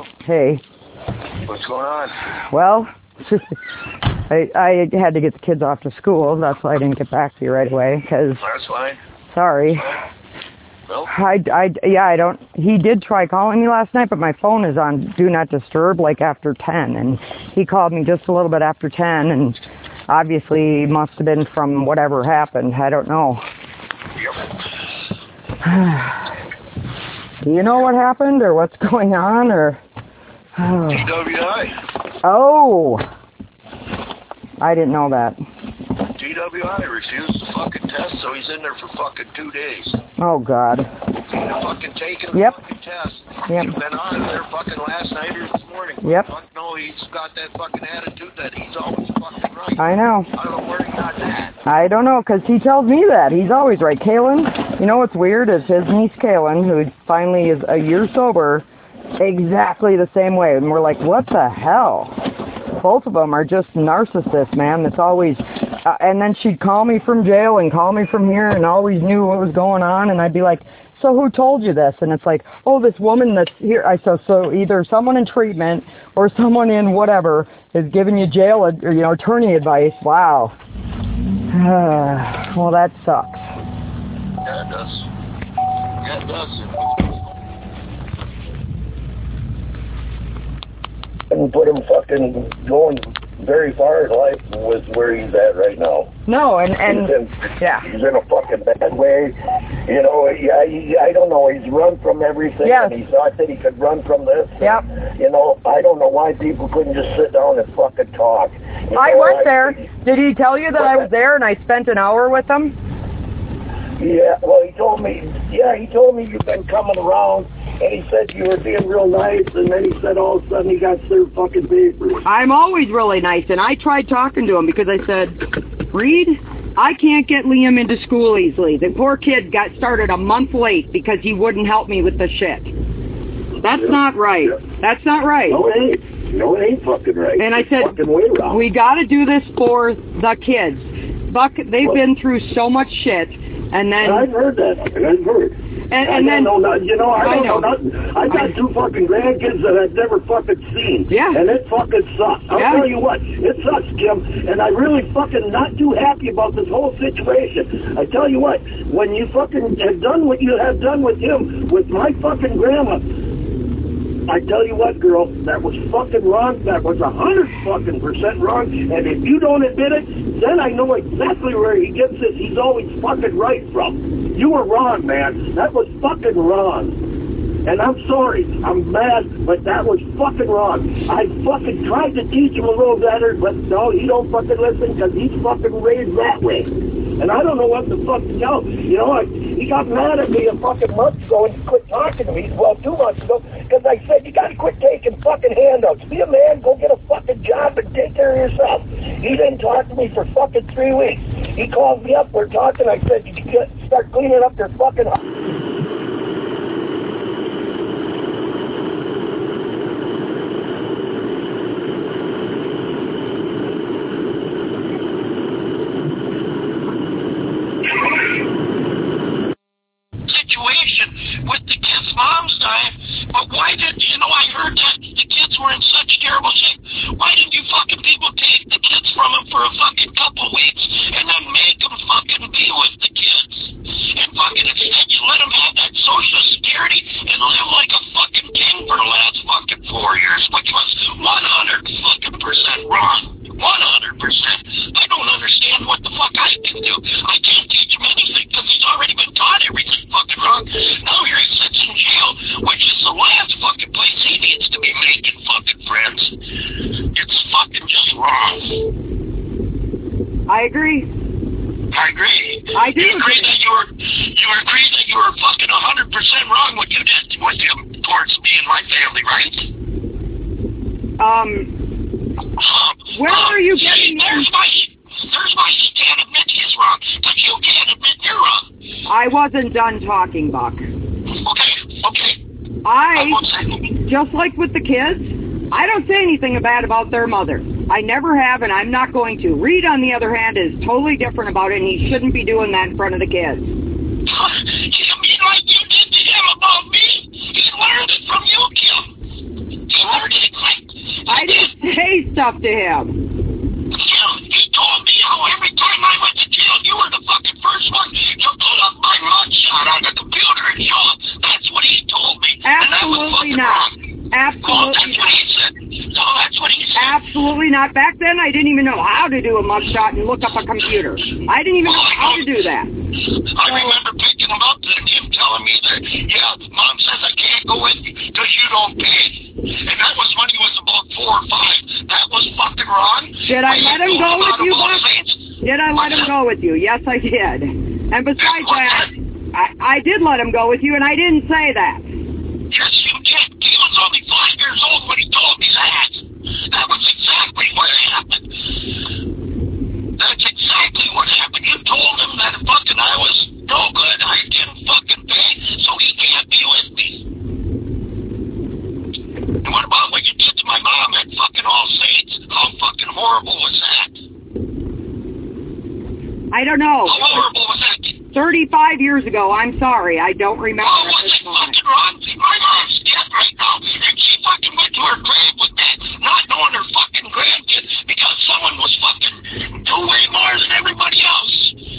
Hey. What's going on? Well, I had to get the kids off to school. That's why I didn't get back to you right away. Cause, that's fine. Sorry. Well? I don't. He did try calling me last night, but my phone is on Do Not Disturb like after 10, and he called me just a little bit after 10, and obviously must have been from whatever happened. I don't know. Yep. Do you know what happened or what's going on or? TWI. Oh, I didn't know that. TWI refused to fucking test, so he's in there for fucking 2 days. Oh, God. He's fucking taking Yep. the fucking test. Yep. He's been on there fucking last night or this morning. Yep. Fuck no, he's got that fucking attitude that he's always fucking right. I know. I don't know where he got that. I don't know, because he tells me that. He's always right. Kaylin, you know what's weird is his niece Kaylin, who finally is a year sober, exactly the same way. And we're like, what the hell? Both of them are just narcissists, man. It's always... and then she'd call me from jail and call me from here and always knew what was going on. And I'd be like, so who told you this? And it's like, oh, this woman that's here. So either someone in treatment or someone in whatever is giving you jail or, attorney advice. Wow. Well, that sucks. Yeah, it does. Yeah, it does. And put him fucking going very far in life with where he's at right now. No, and yeah. He's in a fucking bad way. I don't know. He's run from everything, yes. And he thought that he could run from this. Yep. I don't know why people couldn't just sit down and fucking talk. I went there. Did he tell you that I was there and I spent an hour with him? Yeah, well, he told me you've been coming around, and he said you were being real nice, and then he said all of a sudden he got served fucking papers. I'm always really nice, and I tried talking to him because I said, Reed, I can't get Liam into school easily. The poor kid got started a month late because he wouldn't help me with the shit. That's not right. That's not right. No, it ain't. No, it ain't fucking right. And I said, we got to do this for the kids. Buck, they've been through so much shit. And then I've heard that. I've heard. And then I don't know nothing. I got 2 fucking grandkids that I've never fucking seen. Yeah. And it fucking sucks. I'll tell you what, it sucks, Kim. And I'm really fucking not too happy about this whole situation. I tell you what, when you fucking have done what you have done with him, with my fucking grandma, I tell you what, girl, that was fucking wrong. That was 100% wrong. And if you don't admit it, then I know exactly where he gets this. He's always fucking right from. You were wrong, man. That was fucking wrong. And I'm sorry. I'm mad, but that was fucking wrong. I fucking tried to teach him a little better, but no, he don't fucking listen because he's fucking raised that way. And I don't know what the fuck to tell. He got mad at me a fucking month ago and he quit talking to me. Well, 2 months ago, because I said, you got to quit taking fucking handouts. Be a man, go get a fucking job and take care of yourself. He didn't talk to me for fucking 3 weeks. He called me up, we're talking, I said, you can start cleaning up your fucking... with the kids' moms dying, but why did, I heard that the kids were in such terrible shape. Why didn't you fucking people take the kids from them for a fucking couple weeks and then make them fucking be with the kids? And fucking instead you let them have that social security and live like a fucking king for the last fucking 4 years, which was 100% wrong. 100%. I don't understand what the fuck I can do. I can't teach him anything because he's already been taught everything fucking wrong. Now here he sits in jail, which is the last fucking place he needs to be making fucking friends. It's fucking just wrong. I agree. I agree. I do. You agree that you were fucking 100% wrong what you did with him towards me and my family, right? Where are you getting... There's my stand admit he's wrong, but you can't admit you're wrong. I wasn't done talking, Buck. Okay. Just like with the kids, I don't say anything bad about their mother. I never have, and I'm not going to. Reed, on the other hand, is totally different about it, and he shouldn't be doing that in front of the kids. You mean like you did to him about me? He learned it from you, Kim. He I didn't say stuff to him. He told me how every time I went to jail, you were the fucking first one to pull up my mugshot on the computer and show it. That's what he told me. Absolutely not. Absolutely not. No, that's what he said. Absolutely not. Back then, I didn't even know how to do a mugshot and look up a computer. I didn't even know how to do that. I remember picking him up and him telling me that, yeah, Mom says I can't go with you because you don't pay. And that was when he was about 4 or 5. That was fucking wrong. Did I let him go with you, Buck? Did I let him go with you? Yes, I did. And besides that, I did let him go with you, and I didn't say that. Yes, you did. He was only 5 years old when he told me that. That was exactly what happened. That's exactly what happened. You told him that fucking I was no good. I didn't fucking pay, so he can't be with me. And what about what you did to my mom at fucking All Saints? How fucking horrible was that? I don't know. How horrible was that? 35 years ago. I'm sorry. I don't remember Oh, at was this it moment. fucking wrong? My mom's dead right now, and she fucking went to her grave with me, not knowing her fucking grandkid, because someone was fucking doing way more than everybody else.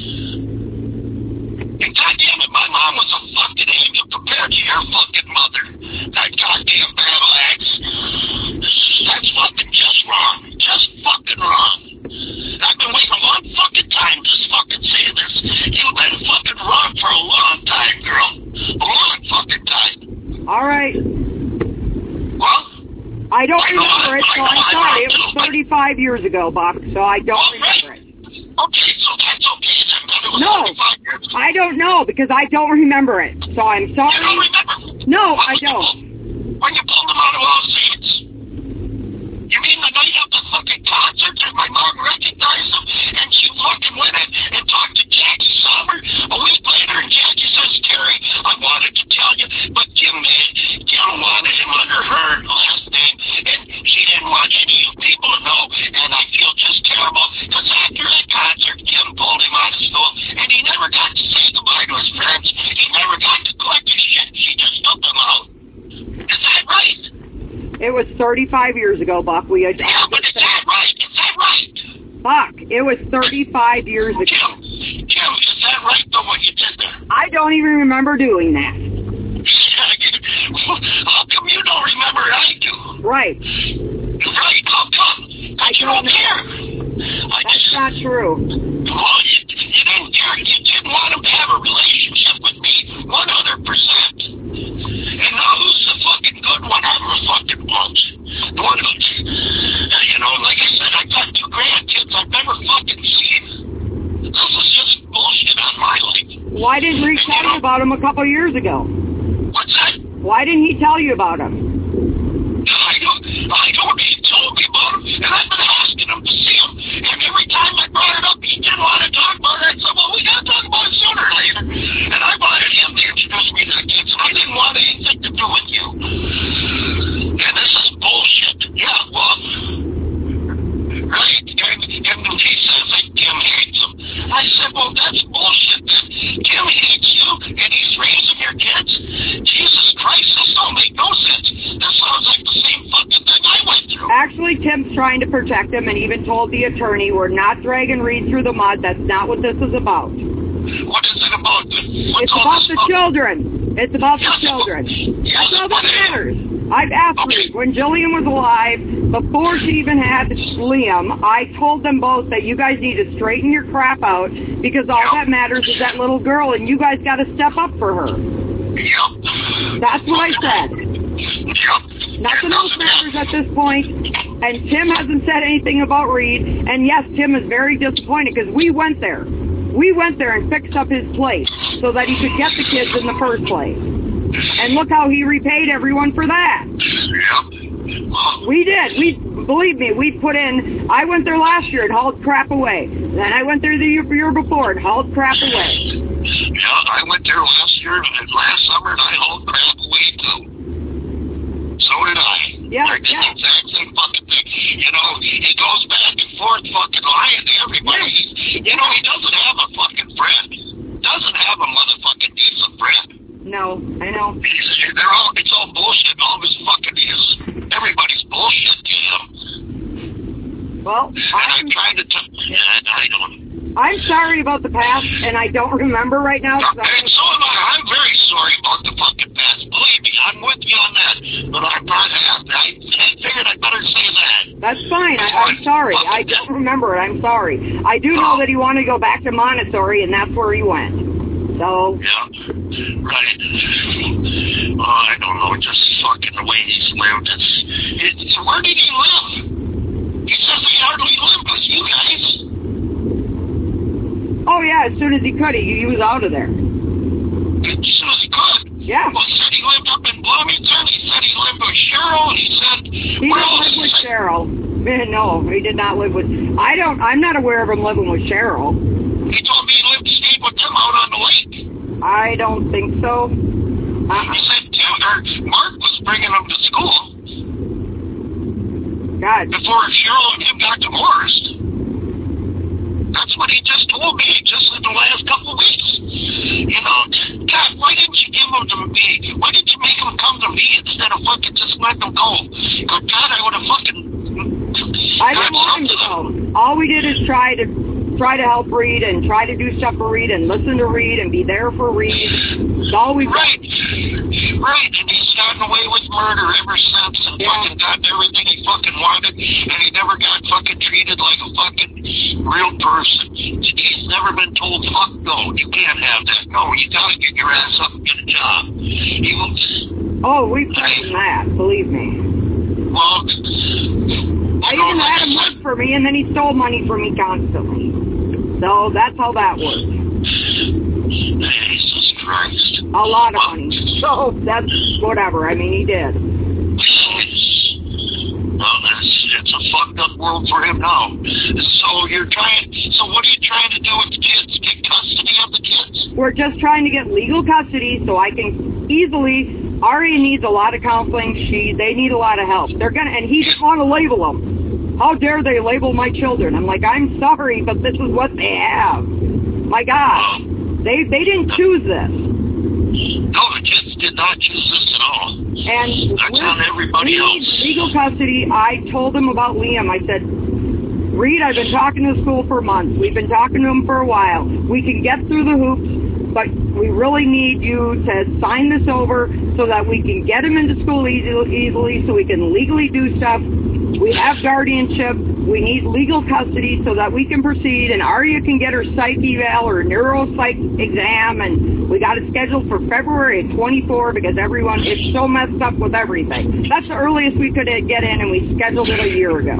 And goddamn it, my mom was a fucking angel compared to your fucking mother. That goddamn battle axe. That's fucking just wrong. Just fucking wrong. I've been waiting a long fucking time to fucking say this. You've been fucking wrong for a long time, girl. A long fucking time. All right. Well, I don't remember it, so I'm sorry. It was 35 years ago, Buck, so I don't remember it. Okay, so that's okay then. It was No, 35 years ago. I don't know, because I don't remember it. So I'm You don't sorry. remember? No, When I you don't. When you pulled them out of All Saints? You mean the night of the fucking concert that my mom recognized them and she fucking went in and talked to Jackie Sommer a week later and Jackie says, Terry, I wanted to tell you, but Kim wanted him under her last name and she didn't want any of you people to know and I feel just terrible because after that concert, Kim pulled him out of school and he never got to say goodbye to his friends. He never got to collect his shit. She just took him out. Is that right? It was 35 years ago, Buck. Yeah, but is that right? Is that right? Buck, it was 35 years ago. Kim, is that right though what you did there? I don't even remember doing that. How come you don't remember it? I do. Right. Right, how come? Because you don't care. That's not true. Well, you didn't care. You didn't want him to have a relationship with me 100%. And now who's the fucking good one? I'm a fucking bunch. The one who, like I said, I've got 2 grandkids I've never fucking seen. This is just bullshit on my life. Why didn't Reed tell you about him a couple years ago? What's that? Why didn't he tell you about him? I don't. He told me about him, and I've been asking him to see him. And every time I brought it up, he didn't want to talk about it. I said, well, we got to talk about it sooner or later. And I wanted him to introduce me to the kids, and I didn't want anything to do with you. And this is bullshit. Yeah, well, right. And he says that Kim hates him. I said, well, that's bullshit. Kim hates you, and he's raising your kids. Jesus Christ, this don't make no sense. This sounds like the same fucking thing I went through. Actually, Tim's trying to protect him and even told the attorney, we're not dragging Reed through the mud. That's not what this is about. What is it about? It's about the children. It's about the children. That's all that matters. I've asked Reed, when Jillian was alive, before she even had Liam, I told them both that you guys need to straighten your crap out because all that matters is that little girl and you guys got to step up for her. Yep. That's what I said. Yep. Nothing else matters at this point. And Tim hasn't said anything about Reed. And yes, Tim is very disappointed because we went there. We went there and fixed up his place so that he could get the kids in the first place. And look how he repaid everyone for that. Yep. We did. Believe me, we put in, I went there last year and hauled crap away. Then I went there the year before and hauled crap away. Yeah, I went there last year and last summer and I hauled crap away too. So did I. Yeah, I did the exact same fucking thing. He goes back and forth fucking lying to everybody. He doesn't have a fucking friend. Doesn't have a motherfucking decent friend. No, I know. It's all bullshit. All this fucking is. Everybody's Well, And I tried to I don't. I'm sorry about the past, and I don't remember right now. And so am I. I'm very sorry about the fucking past. Believe me, I'm with you on that. But I'm not happy. I figured I better say that. That's fine. I'm sorry. I don't remember it. I'm sorry. I do know that he wanted to go back to Montessori, and that's where he went. So. Yeah, right. I don't know. Just fucking the way he's lived. So where did he live? He says he hardly lived with you guys. Oh, yeah, as soon as he could. He was out of there. As soon as he could? Yeah. Well, he said he lived up in Bloomington. He said he lived with Cheryl. He said... He didn't live with Cheryl. No, he did not live with... I'm not aware of him living with Cheryl. He told me he stayed with them out on the lake. I don't think so. He said Mark was bringing him to school. God. Before Cheryl and him got divorced. That's what he just told me just in the last couple of weeks. You know, God, why didn't you give him to me? Why didn't you make him come to me instead of fucking just letting him go? Because God, I would have fucking... I didn't want him to go. All we did is try to help Reed and try to do stuff for Reed and listen to Reed and be there for Reed. It's all we've done. Right, and he's gotten away with murder ever since and fucking gotten everything he fucking wanted, and he never got fucking treated like a fucking real person. He's never been told, fuck no, you can't have that. No, you gotta get your ass up and get a job. Oh, we've done that, believe me. Well, I even had him work for me, and then he stole money from me constantly. So that's how that works. Jesus Christ. A lot of money. So that's whatever. I mean, he did. Well, it's a fucked up world for him now. So what are you trying to do with the kids? Get custody of the kids? We're just trying to get legal custody so I can easily... Aria needs a lot of counseling. They need a lot of help. And he didn't want to label them. How dare they label my children? I'm like, I'm sorry, but this is what they have. My God, they didn't choose this. No, the kids did not choose this at all. And that's on everybody else. Legal custody. I told him about Liam. I said, Reed, I've been talking to school for months. We've been talking to him for a while. We can get through the hoops, but we really need you to sign this over so that we can get him into school easily so we can legally do stuff. We have guardianship. We need legal custody so that we can proceed, and Aria can get her psych eval or neuropsych exam, and we got it scheduled for February 24 because everyone is so messed up with everything. That's the earliest we could get in, and we scheduled it a year ago.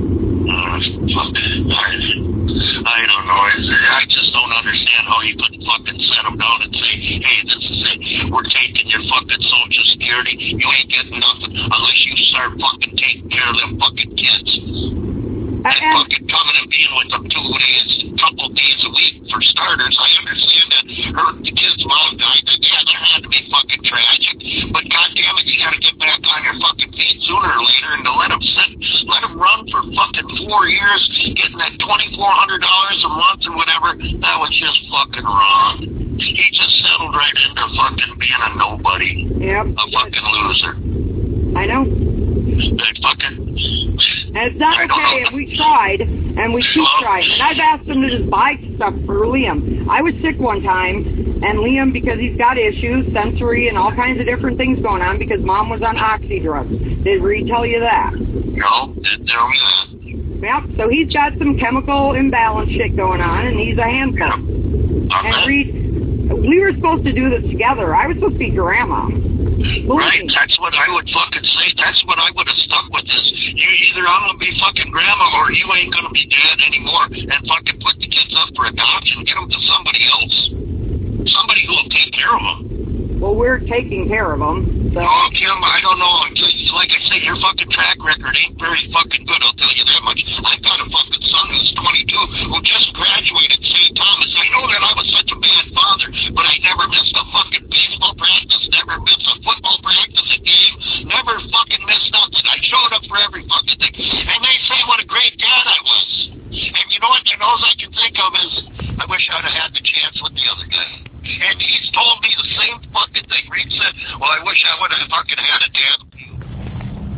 I don't know. I just don't understand how you couldn't fucking set them down and say, hey, this is it. We're taking your fucking Social Security. You ain't getting nothing unless you start fucking taking care of them fucking kids. And fucking coming and being with them 2 days, couple days a week for starters. I understand that the kid's mom died. Yeah, that had to be fucking tragic. But goddamn it, you gotta get back on your fucking feet sooner or later, and to let him run for fucking 4 years, getting that $2,400 a month or whatever, that was just fucking wrong. He just settled right into fucking being a nobody. Yep. A fucking loser. I know. That fucking... And it's not okay if we tried, and we keep trying. And I've asked him to just buy stuff for Liam. I was sick one time, and Liam, because he's got issues, sensory, and all kinds of different things going on, because Mom was on oxy drugs. Did Reed tell you that? No, didn't tell me that. Yep, so he's got some chemical imbalance shit going on, and he's a handful. Yep. And Reed, we were supposed to do this together. I was supposed to be grandma. Right, that's what I would fucking say. That's what I would have stuck with is, you either I'm going to be fucking grandma or you ain't going to be dad anymore, and fucking put the kids up for adoption, get them to somebody else. Somebody who will take care of them. Well, we're taking care of them. So. Oh, Kim, I don't know. Like I say, your fucking track record ain't very fucking good, I'll tell you that much. I've got a fucking son who's 22 who just graduated St. Thomas. I know that I was such a bad father, but I never missed a fucking baseball practice, never missed a football practice, a game, never fucking missed nothing. I showed up for every fucking thing. And they say what a great dad I was. And you know what? All I can think of is, I wish I'd have had the chance with the other guy. And he's told me the same fucking thing. Reed said, well, I wish I would have fucking had a dad. And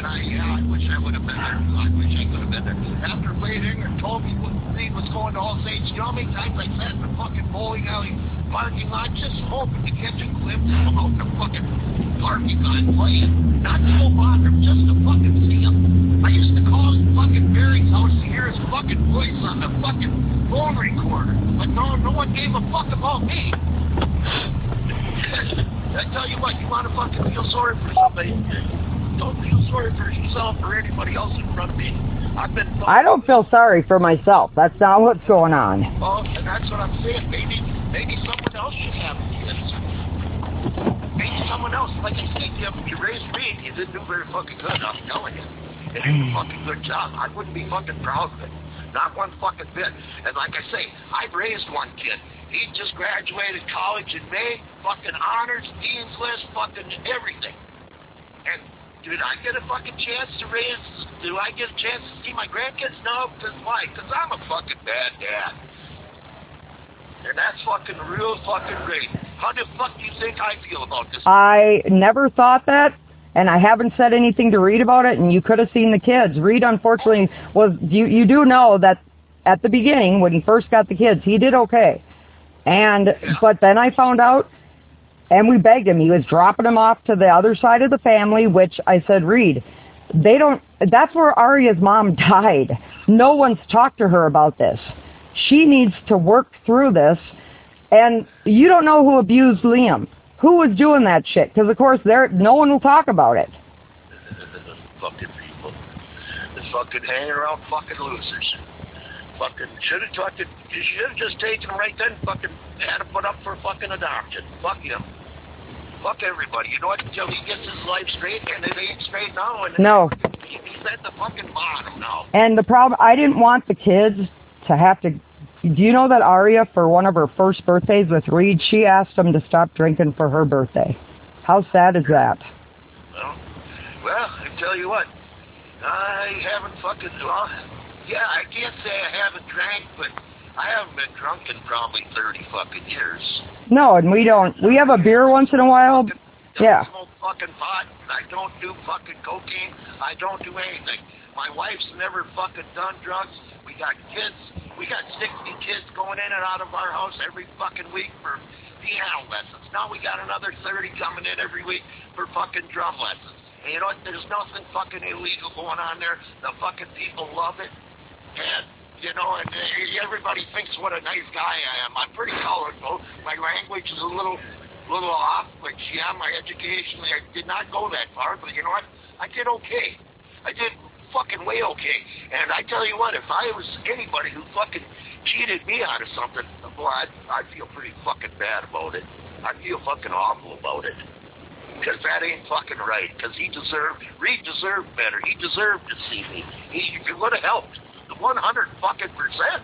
I wish I would have been there. I wish I could have been there. After Wade Inger told me what Reed was going to All Saints, you know how many times I sat in the fucking bowling alley parking lot just hoping to catch a glimpse of the fucking Harvey guy playing. Not to go bother him, just to fucking see him. I used to call fucking Barry's house to hear his fucking voice on the fucking phone recorder. But no one gave a fuck about me. I tell you what, you want to fucking feel sorry for somebody, don't feel sorry for yourself or anybody else in front of me. I don't feel sorry for myself. That's not what's going on. Oh, and that's what I'm saying. Maybe someone else should have kids. Maybe someone else. Like I said, you raised me, you didn't do very fucking good, I'm telling you. It ain't a fucking good job. I wouldn't be fucking proud of it. Not one fucking bit. And like I say, I raised one kid. He just graduated college in May, fucking honors, dean's list, fucking everything. And did I get a fucking chance to raise, do I get a chance to see my grandkids? No, because why? Because I'm a fucking bad dad. And that's fucking real fucking great. How the fuck do you think I feel about this? I never thought that, and I haven't said anything to Reed about it, and you could have seen the kids. Reed, unfortunately, you do know that at the beginning, when he first got the kids, he did okay. But then I found out, and we begged him. He was dropping them off to the other side of the family, which I said, Reed, that's where Aria's mom died. No one's talked to her about this. She needs to work through this. And you don't know who abused Liam. Who was doing that shit? Because, of course, no one will talk about it. Fucking people. They're fucking hanging around fucking losers. Fucking should have just taken him right then, fucking had him put up for fucking adoption. Fuck him. Fuck everybody. You know what? Until he gets his life straight, and it ain't straight now. And no. He's at the fucking bottom now. And the problem, I didn't want the kids to have to. Do you know that Aria, for one of her first birthdays with Reed, she asked him to stop drinking for her birthday? How sad is that? Well, I tell you what, I haven't fucking. Well, yeah, I can't say I haven't drank, but I haven't been drunk in probably 30 fucking years. No, and we don't. We have a beer once in a while. Yeah. I don't smoke fucking pot. I don't do fucking cocaine. I don't do anything. My wife's never fucking done drugs. We got kids. We got 60 kids going in and out of our house every fucking week for piano lessons. Now we got another 30 coming in every week for fucking drum lessons. And you know what? There's nothing fucking illegal going on there. The fucking people love it. And, you know, and everybody thinks what a nice guy I am. I'm pretty colorful. My language is a little off, which, yeah, my education, I did not go that far, but you know what? I did okay. I did fucking way okay. And I tell you what, if I was anybody who fucking cheated me out of something, boy, I'd feel pretty fucking bad about it. I'd feel fucking awful about it. Because that ain't fucking right. Because Reed deserved better. He deserved to see me. He would have helped. 100 fucking percent.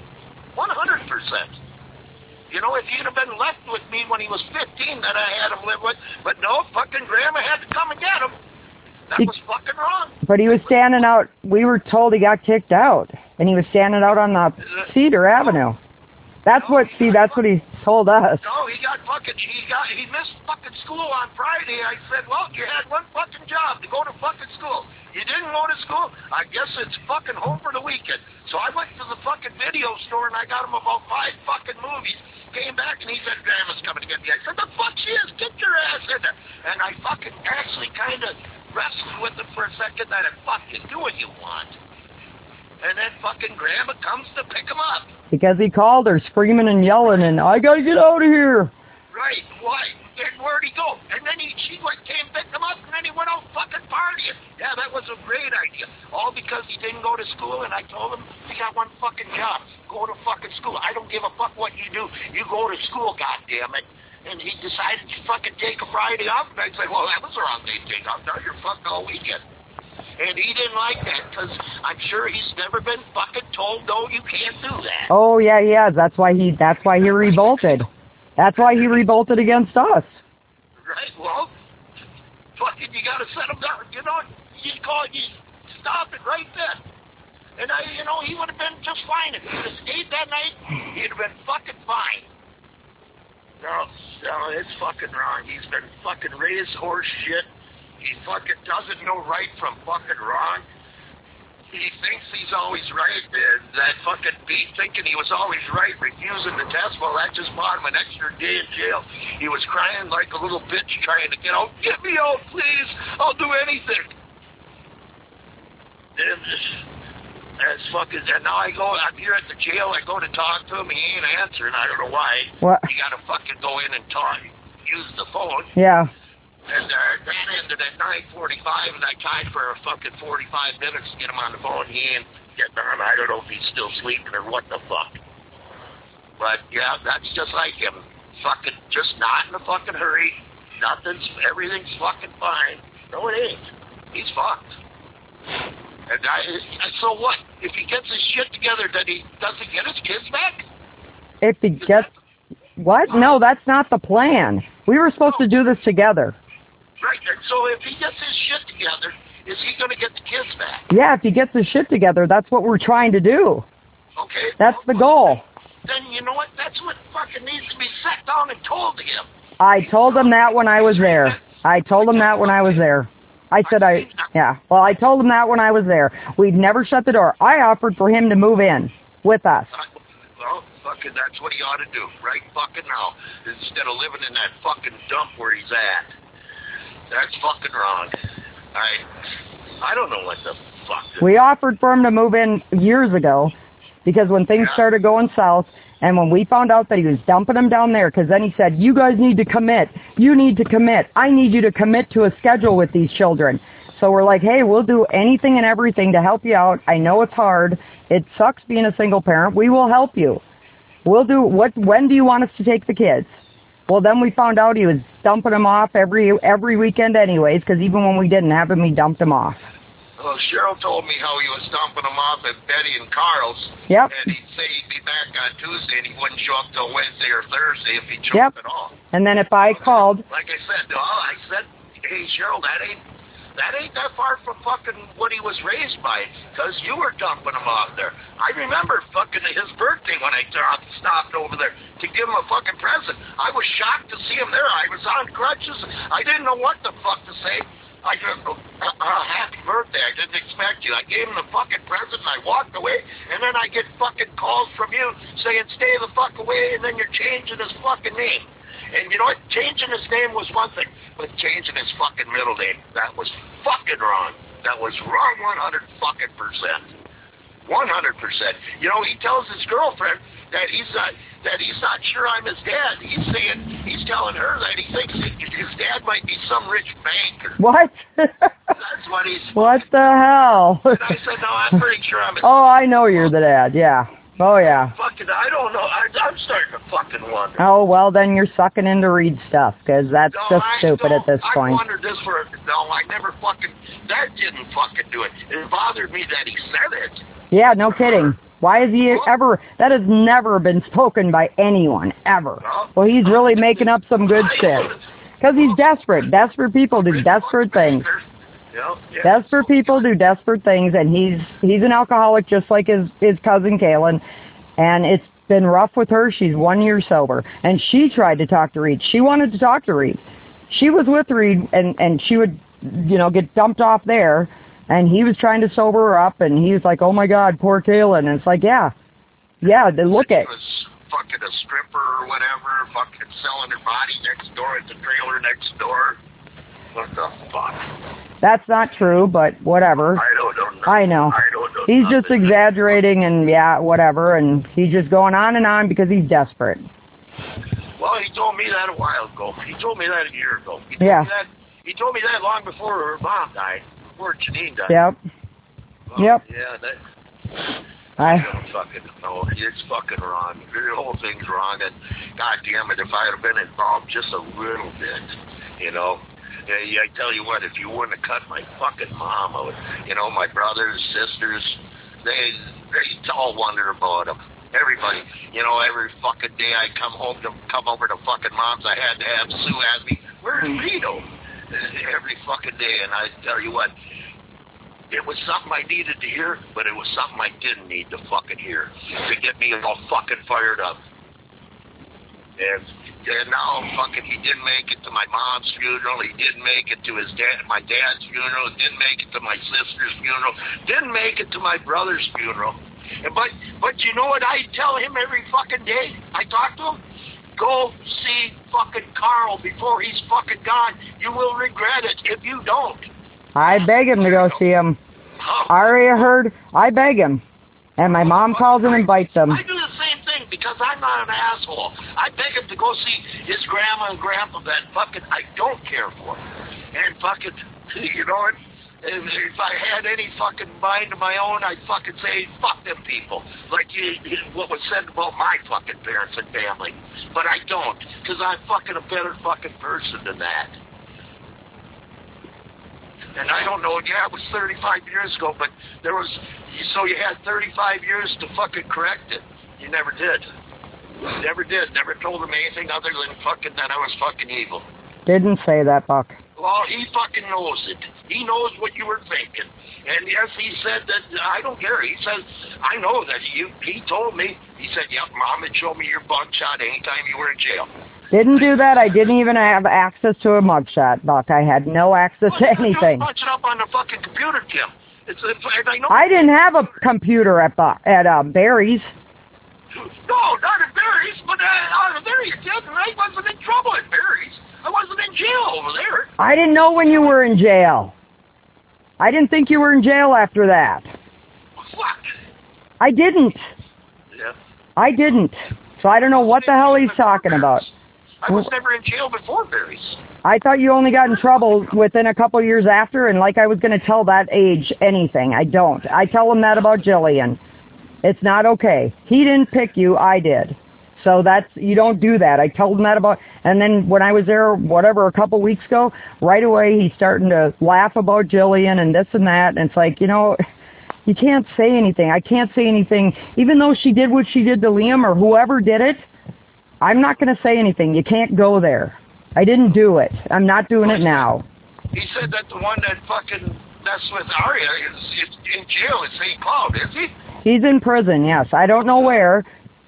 100%. You know, if he'd have been left with me when he was 15, that I had him live with, but no, fucking Grandma had to come and get him. That was fucking wrong. But he was standing out. We were told he got kicked out, and he was standing out on the Cedar Avenue. That's what he told us. No, he missed fucking school on Friday. I said, well, you had one fucking job to go to fucking school. You didn't go to school? I guess it's fucking home for the weekend. So I went to the fucking video store and I got him about 5 fucking movies. Came back and he said, Grandma's coming to get me. I said, the fuck she is? Get your ass in there. And I fucking actually kind of wrestled with him for a second that fucking do what you want. And then fucking Grandma comes to pick him up. Because he called her screaming and yelling and, I gotta get out of here. Right, why? And where'd he go? And then she came pick him up and then he went out fucking partying. Yeah, that was a great idea. All because he didn't go to school and I told him, you got one fucking job. Go to fucking school. I don't give a fuck what you do. You go to school, goddammit. And he decided to fucking take a Friday off. And I said, well, that was the wrong day to take off. Now you're fucking all weekend. And he didn't like that because I'm sure he's never been fucking told, no, you can't do that. Oh, yeah. That's why he revolted. That's why he revolted against us. Right, well, fucking you got to set him down. You know, you stop it right then. And, he would have been just fine. If he'd have stayed that night, he'd have been fucking fine. No, it's fucking wrong. He's been fucking raised horse shit. He fucking doesn't know right from fucking wrong. He thinks he's always right. That fucking beat thinking he was always right, refusing the test. Well, that just bought him an extra day in jail. He was crying like a little bitch trying to get out. Get me out, please. I'll do anything. And fucking, and now I'm here at the jail. I go to talk to him. He ain't answering. I don't know why. What? You got to fucking go in and talk. Use the phone. Yeah. And that ended at 9:45, and I tried for a fucking 45 minutes to get him on the phone. He ain't getting on. I don't know if he's still sleeping or what the fuck. But, yeah, that's just like him. Fucking just not in a fucking hurry. Everything's fucking fine. No, it ain't. He's fucked. And so what? If he gets his shit together, does he get his kids back? If he gets... What? No, that's not the plan. We were supposed to do this together. Right, and so if he gets his shit together, is he going to get the kids back? Yeah, if he gets his shit together, that's what we're trying to do. Okay. That's the goal. Then you know what? That's what fucking needs to be sat down and told to him. I told him that when I was there. I told him that when I was there. I told him that when I was there. We'd never shut the door. I offered for him to move in with us. Well, fucking that's what he ought to do right fucking now. Instead of living in that fucking dump where he's at. That's fucking wrong. I don't know what the fuck. We offered for him to move in years ago because when things started going south and when we found out that he was dumping them down there, because then he said, you guys need to commit. You need to commit. I need you to commit to a schedule with these children. So we're like, hey, we'll do anything and everything to help you out. I know it's hard. It sucks being a single parent. We will help you. We'll do when do you want us to take the kids? Well, then we found out he was dumping them off every weekend anyways, because even when we didn't have him, he dumped them off. Well, Cheryl told me how he was dumping them off at Betty and Carl's. Yep. And he'd say he'd be back on Tuesday, and he wouldn't show up till Wednesday or Thursday if he choked at all. And then if I called... Like I said, hey, Cheryl, that ain't that far from fucking what he was raised by, because you were dumping him off there. I remember fucking his birthday when I stopped over there to give him a fucking present. I was shocked to see him there. I was on crutches. I didn't know what the fuck to say. I just, happy birthday. I didn't expect you. I gave him the fucking present and I walked away, and then I get fucking calls from you saying, stay the fuck away, and then you're changing his fucking name. And you know what? Changing his name was one thing, but changing his fucking middle name, that was fucking wrong. That was wrong 100 fucking %. 100%. You know, he tells his girlfriend that he's not sure I'm his dad. He's telling her that he thinks his dad might be some rich banker. What? That's what he's... What the hell? And I said, no, I'm pretty sure I'm his Oh, I know you're the dad, yeah. Oh, yeah. Fucking, I don't know. I'm starting to fucking wonder. Oh, well, then you're sucking into Reed stuff, because that's just stupid at this point. I wondered this I never fucking... That didn't fucking do it. It bothered me that he said it. Yeah, no kidding. Why has he ever... That has never been spoken by anyone, ever. Well, he's really making up some good shit. Because he's desperate. Desperate people do desperate things. Desperate people do desperate things, and he's an alcoholic just like his cousin Kaylin, and it's been rough with her. She's 1 year sober, and she tried to talk to Reed. She wanted to talk to Reed. She was with Reed, and she would, get dumped off there, and he was trying to sober her up, and he was like, oh my God, poor Kaylin. And it's like, yeah, they look at. She was fucking a stripper or whatever, fucking selling her body next door at the trailer next door. What the fuck? That's not true, but whatever. I don't know. I know. He's just exaggerating and, whatever, and he's just going on and on because he's desperate. Well, he told me that a while ago. He told me that a year ago. He told me that long before her mom died, before Janine died. Yep. Well, yep. Yeah, I don't fucking know. It's fucking wrong. The whole thing's wrong, and God damn it, if I had been involved just a little bit, I tell you what, if you wouldn't have cut my fucking mom out, my brothers, sisters, they all wonder about him. Everybody, every fucking day I come over to fucking mom's, I had to have Sue ask me, where's Rito? Every fucking day, and I tell you what, it was something I needed to hear, but it was something I didn't need to fucking hear to get me all fucking fired up. And now fucking he didn't make it to my mom's funeral. He didn't make it to my dad's funeral. Didn't make it to my sister's funeral. Didn't make it to my brother's funeral. But you know what I tell him every fucking day? I talk to him. Go see fucking Carl before he's fucking gone. You will regret it if you don't. I beg him to go see him. Aria heard. I beg him. And my mom calls and invites him. I do the same thing because I'm not an asshole. I beg him to go see his grandma and grandpa that fucking I don't care for. And fucking, you know what? If I had any fucking mind of my own, I'd fucking say, fuck them people. Like what was said about my fucking parents and family. But I don't, because I'm fucking a better fucking person than that. And I don't know, yeah, it was 35 years ago, but so you had 35 years to fucking correct it. You never did. Never did. Never told him anything other than fucking that I was fucking evil. Didn't say that, Buck. Well, he fucking knows it. He knows what you were thinking. And yes, he said that, I don't care. He says, I know that he told me, he said, yep, Mom had showed me your mugshot anytime you were in jail. Didn't do that. I didn't even have access to a mugshot, Buck. I had no access to anything. Punch it up on the fucking computer, Kim. I didn't have a computer at Barry's. No, not at Barry's, but out of Barry's, and I wasn't in trouble at Barry's. I wasn't in jail over there. I didn't know when you were in jail. I didn't think you were in jail after that. What? I didn't. Yeah. I didn't. So I don't know what the hell he's talking about. I was never in jail before Barry's. I thought you only got in trouble within a couple years after, and like I was going to tell that age anything. I don't. I tell him that about Jillian. It's not okay. He didn't pick you. I did. So you don't do that. I told him that about, and then when I was there, whatever, a couple weeks ago, right away he's starting to laugh about Jillian and this and that, and it's like, you can't say anything. I can't say anything. Even though she did what she did to Liam or whoever did it, I'm not going to say anything. You can't go there. I didn't do it. I'm not doing it now. He said that the one that fucking messed with Aria is in jail at St. Cloud, is he? He's in prison, yes. I don't know where,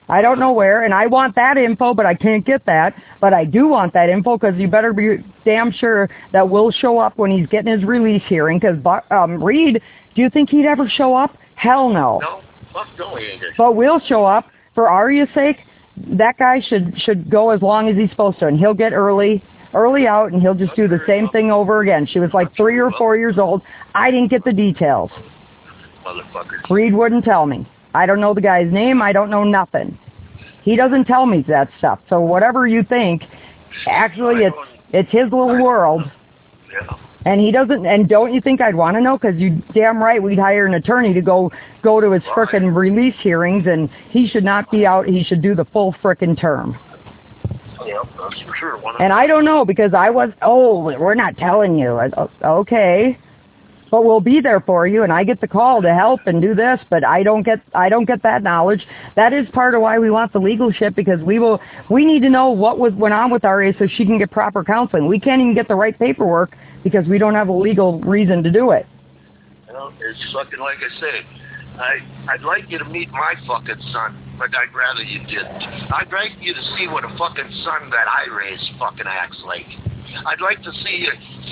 and I want that info, but I can't get that. But I do want that info because you better be damn sure that we'll show up when he's getting his release hearing. Because Reed, do you think he'd ever show up? Hell no. No, fuck no, he ain't. But we'll show up for Aria's sake. That guy should go as long as he's supposed to, and he'll get early out, and he'll just do the same thing over again. She was like 3 or 4 years old. I didn't get the details. Motherfuckers. Reed wouldn't tell me. I don't know the guy's name. I don't know nothing. He doesn't tell me that stuff. So whatever you think, actually it's his little world. Yeah. And he doesn't, and don't you think I'd want to know? Because you damn right we'd hire an attorney to go to his frickin' release hearings, and he should not be out. He should do the full frickin' term. Yeah, that's for sure. And I don't know, because we're not telling you. Okay. But we'll be there for you, and I get the call to help and do this, but I don't get that knowledge. That is part of why we want the legal shit, because we need to know what went on with Aria so she can get proper counseling. We can't even get the right paperwork because we don't have a legal reason to do it. Well, it's fucking like I said. I'd like you to meet my fucking son, but I'd rather you didn't. I'd like you to see what a fucking son that I raised fucking acts like. I'd like to see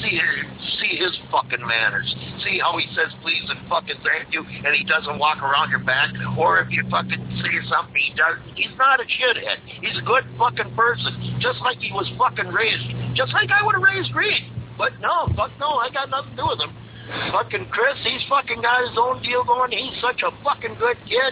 his fucking manners. See how he says please and fucking thank you, and he doesn't walk around your back. Or if you fucking say something, he does. He's not a shithead. He's a good fucking person, just like he was fucking raised, just like I would have raised Reed. But no, fuck no, I got nothing to do with him. Fucking Chris, he's fucking got his own deal going. He's such a fucking good kid.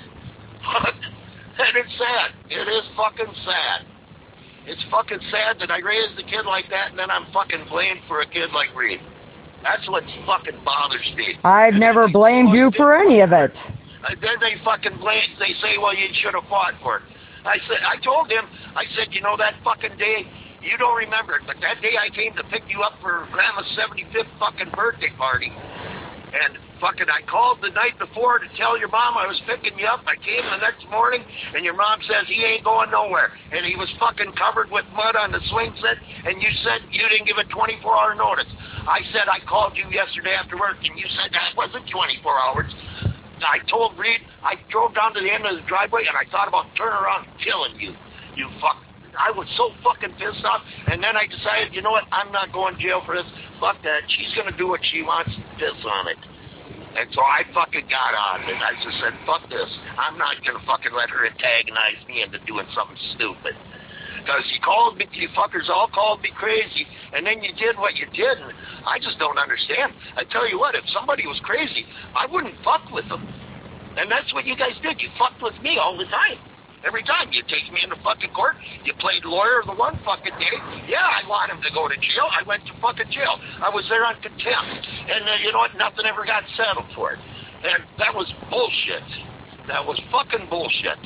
And it's sad. It is fucking sad. It's fucking sad that I raised a kid like that and then I'm fucking blamed for a kid like Reed. That's what fucking bothers me. I've never blamed you for any of it. Then they fucking blame, they say, well, you should have fought for it. I told him, I said, that fucking day, you don't remember it, but that day I came to pick you up for Grandma's 75th fucking birthday party. And fucking I called the night before to tell your mom I was picking you up. I came the next morning, and your mom says he ain't going nowhere. And he was fucking covered with mud on the swing set, and you said you didn't give a 24-hour notice. I said I called you yesterday after work, and you said that wasn't 24 hours. I told Reed, I drove down to the end of the driveway, and I thought about turning around and killing you. You fuck. I was so fucking pissed off. And then I decided, you know what? I'm not going to jail for this. Fuck that. She's going to do what she wants. Piss on it. And so I fucking got on it. I just said, fuck this. I'm not going to fucking let her antagonize me into doing something stupid. Because you fuckers all called me crazy, and then you did what you did, and I just don't understand. I tell you what, if somebody was crazy, I wouldn't fuck with them. And that's what you guys did. You fucked with me all the time. Every time you take me into fucking court, you played lawyer the one fucking day. Yeah, I want him to go to jail. I went to fucking jail. I was there on contempt. And you know what? Nothing ever got settled for it. And that was bullshit. That was fucking bullshit.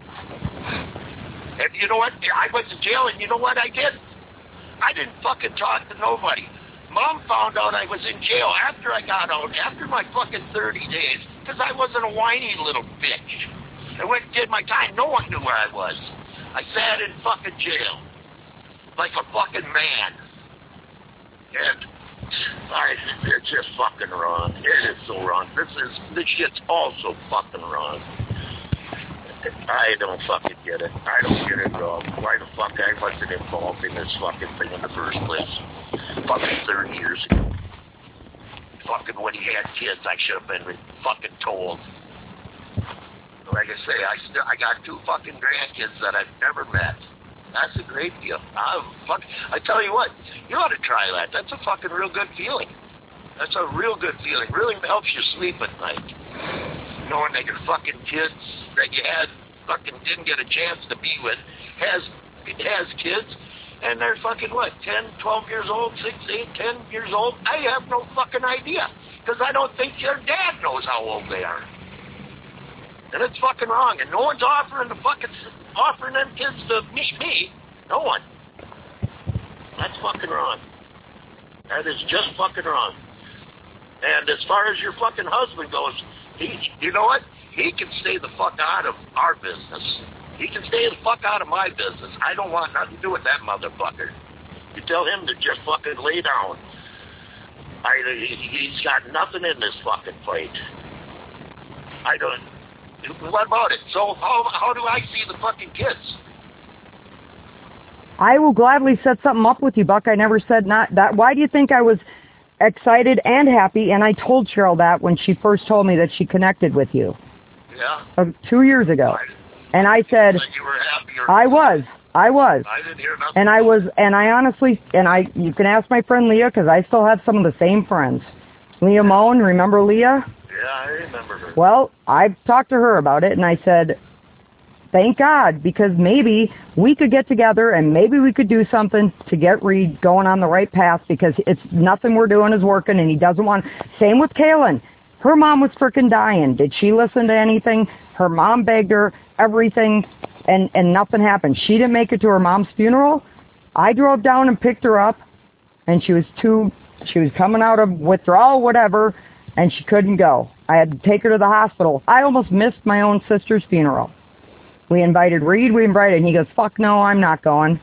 And you know what? I went to jail, and you know what I did? I didn't fucking talk to nobody. Mom found out I was in jail after I got out, after my fucking 30 days, because I wasn't a whiny little bitch. I went and did my time. No one knew where I was. I sat in fucking jail like a fucking man. And it's just fucking wrong. It is so wrong. This shit's all so fucking wrong. I don't fucking get it. I don't get it at all. Why the fuck I wasn't involved in this fucking thing in the first place? Fucking 30 years ago. Fucking when he had kids, I should have been fucking told. Like I say, I got 2 fucking grandkids that I've never met. That's a great deal. I tell you what, you ought to try that. That's a fucking real good feeling. That's a real good feeling. Really helps you sleep at night. Knowing that your fucking kids that you had fucking didn't get a chance to be with has kids, and they're fucking what, 10, 12 years old, 6, 8, 10 years old? I have no fucking idea, because I don't think your dad knows how old they are. And it's fucking wrong, and no one's offering them kids to meet me. No one. That's fucking wrong. That is just fucking wrong. And as far as your fucking husband goes, you know what? He can stay the fuck out of our business. He can stay the fuck out of my business. I don't want nothing to do with that motherfucker. You tell him to just fucking lay down. He's got nothing in this fucking fight. What about it? So how do I see the fucking kids? I will gladly set something up with you, Buck. I never said not that. Why do you think I was excited and happy? And I told Cheryl that when she first told me that she connected with you. Yeah. 2 years ago. And I said, you were happy or I was. I didn't hear nothing. And you can ask my friend Leah, because I still have some of the same friends. Leah Moen, remember Leah? Yeah, I remember her. Well, I talked to her about it, and I said, thank God, because maybe we could get together and maybe we could do something to get Reed going on the right path, because it's nothing we're doing is working, and he doesn't want. Same with Kaylin. Her mom was freaking dying. Did she listen to anything? Her mom begged her, everything, and nothing happened. She didn't make it to her mom's funeral. I drove down and picked her up, and she was coming out of withdrawal, whatever, and she couldn't go. I had to take her to the hospital. I almost missed my own sister's funeral. We invited Reed, and he goes, fuck no, I'm not going.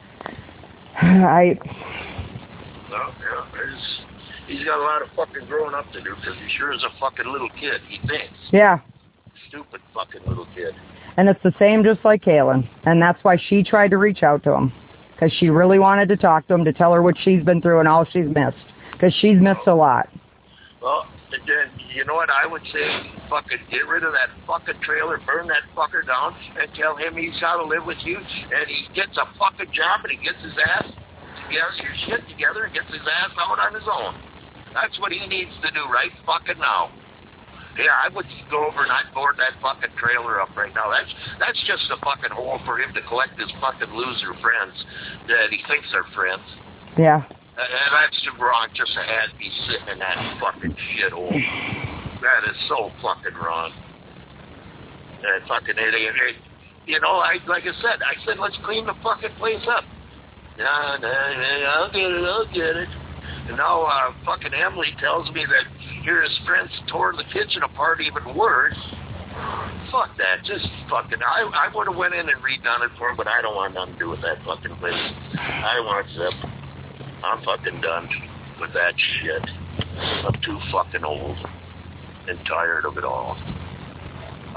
He's got a lot of fucking growing up to do, because he sure is a fucking little kid, he thinks. Yeah. Stupid fucking little kid. And it's the same just like Kaylin. And that's why she tried to reach out to him. Because she really wanted to talk to him, to tell her what she's been through and all she's missed. Because she's missed a lot. Well, then, you know what I would say? Fucking get rid of that fucking trailer, burn that fucker down, and tell him he's got to live with you, and he gets a fucking job, and he gets his ass, he has your shit together, and gets his ass out on his own. That's what he needs to do right fucking now. Yeah, I would go over and I'd board that fucking trailer up right now. That's just a fucking hole for him to collect his fucking loser friends that he thinks are friends. Yeah. And that's too wrong just to have me sitting in that fucking shithole. That is so fucking wrong. That fucking idiot. You know, like I said, let's clean the fucking place up. No, I'll get it. And now fucking Emily tells me that here his friends tore the kitchen apart even worse. Fuck that. Just fucking, I would have went in and redone it for him, but I don't want nothing to do with that fucking place. I want zip. I'm fucking done with that shit. I'm too fucking old and tired of it all.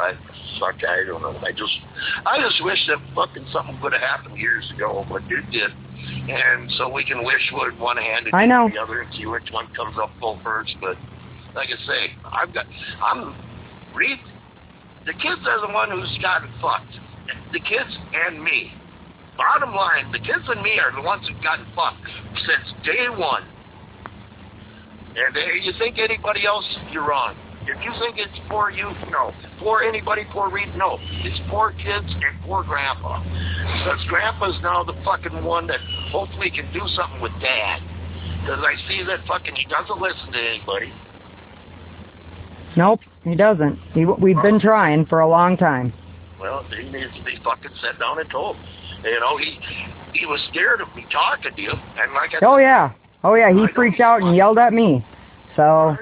I don't know. I just wish that fucking something would have happened years ago, but it did. And so we can wish with one hand and the other and see which one comes up full first. But like I say, Reed, the kids are the one who's gotten fucked. The kids and me. Bottom line, the kids and me are the ones who've gotten fucked since day one. And you think anybody else, you're wrong. If you think it's for you, no. For anybody, for Reed, no. It's for kids and for Grandpa. Because Grandpa's now the fucking one that hopefully can do something with Dad. Because I see that fucking he doesn't listen to anybody. Nope, he doesn't. We've been trying for a long time. Well, he needs to be fucking set down and told. You know, he was scared of me talking to you. And like I said, Oh yeah, he freaked out and yelled at me. So,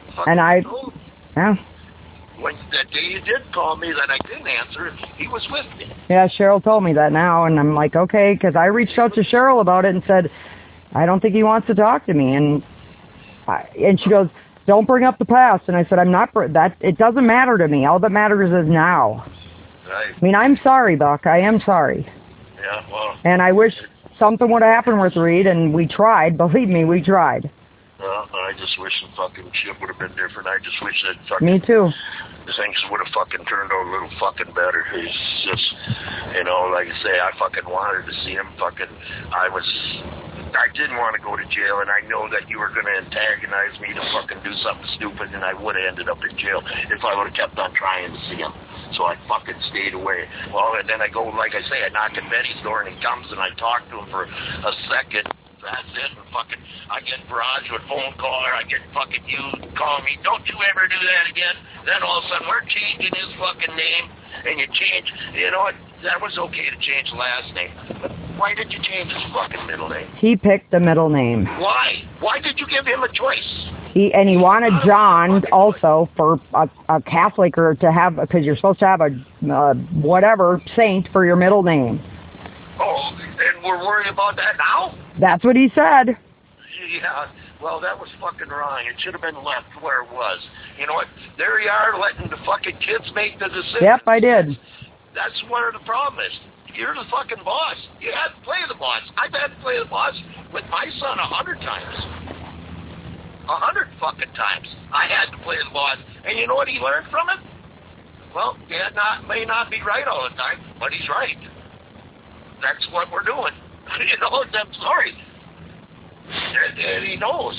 when that day you did call me that I didn't answer, he was with me. Yeah, Cheryl told me that now, and I'm like, okay, because I reached out to Cheryl about it and said, I don't think he wants to talk to me. And she goes, don't bring up the past. And I said, I'm not, it doesn't matter to me. All that matters is now. Right. I mean, I'm sorry, Buck. I am sorry. Yeah, well. And I wish something would have happened with Reed, and we tried. Believe me, we tried. Well, I just wish the fucking shit would have been different. I just wish that fucking... Me too. The things would have fucking turned out a little fucking better. It's just, you know, like I say, I fucking wanted to see him fucking... I didn't want to go to jail, and I know that you were going to antagonize me to fucking do something stupid, and I would have ended up in jail if I would have kept on trying to see him. So I fucking stayed away. Well, and then I go, like I say, I knock at Betty's door, and he comes, and I talk to him for a second. That's it, and fucking, I get barrage with phone call, or I get fucking you call me, don't you ever do that again. Then all of a sudden, we're changing his fucking name, and you change, you know what, that was okay to change the last name. But why did you change his fucking middle name? He picked the middle name. Why? Why did you give him a choice? He wanted John also for a Catholic, or to have, because you're supposed to have a whatever saint for your middle name. Oh, and we're worried about that now? That's what he said. Yeah, well, that was fucking wrong. It should have been left where it was. You know what? There you are, letting the fucking kids make the decision. Yep, I did. That's where the problem is. You're the fucking boss. You had to play the boss. I've had to play the boss with my son 100 times. 100 fucking times. I had to play the boss. And you know what he learned from it? Well, Dad may not be right all the time, but he's right. That's what we're doing. You know, I'm sorry. And he knows.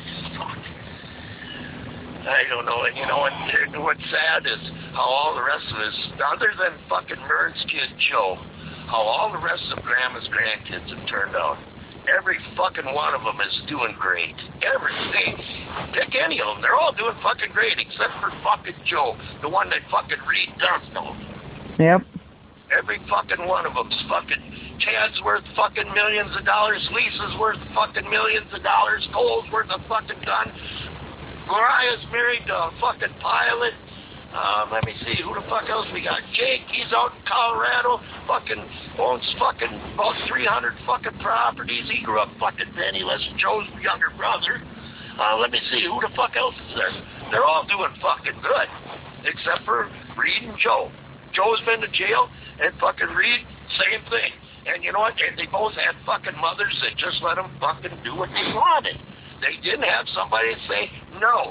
I don't know. And you know, what's sad is how all the rest of us, other than fucking Mern's kid Joe, how all the rest of Grandma's grandkids have turned out. Every fucking one of them is doing great. Everything. Pick any of them. They're all doing fucking great, except for fucking Joe, the one that fucking Reed does know. Yep. Every fucking one of them's fucking... Chad's worth fucking millions of dollars. Lisa's worth fucking millions of dollars. Cole's worth a fucking ton. Mariah's married to a fucking pilot. Let me see, who the fuck else we got? Jake, he's out in Colorado. Fucking owns fucking about 300 fucking properties. He grew up fucking penniless. Joe's younger brother. Let me see, who the fuck else is there? They're all doing fucking good. Except for Reed and Joe. Joe's been to jail, and fucking Reed, same thing. And you know what? And they both had fucking mothers that just let them fucking do what they wanted. They didn't have somebody say, no.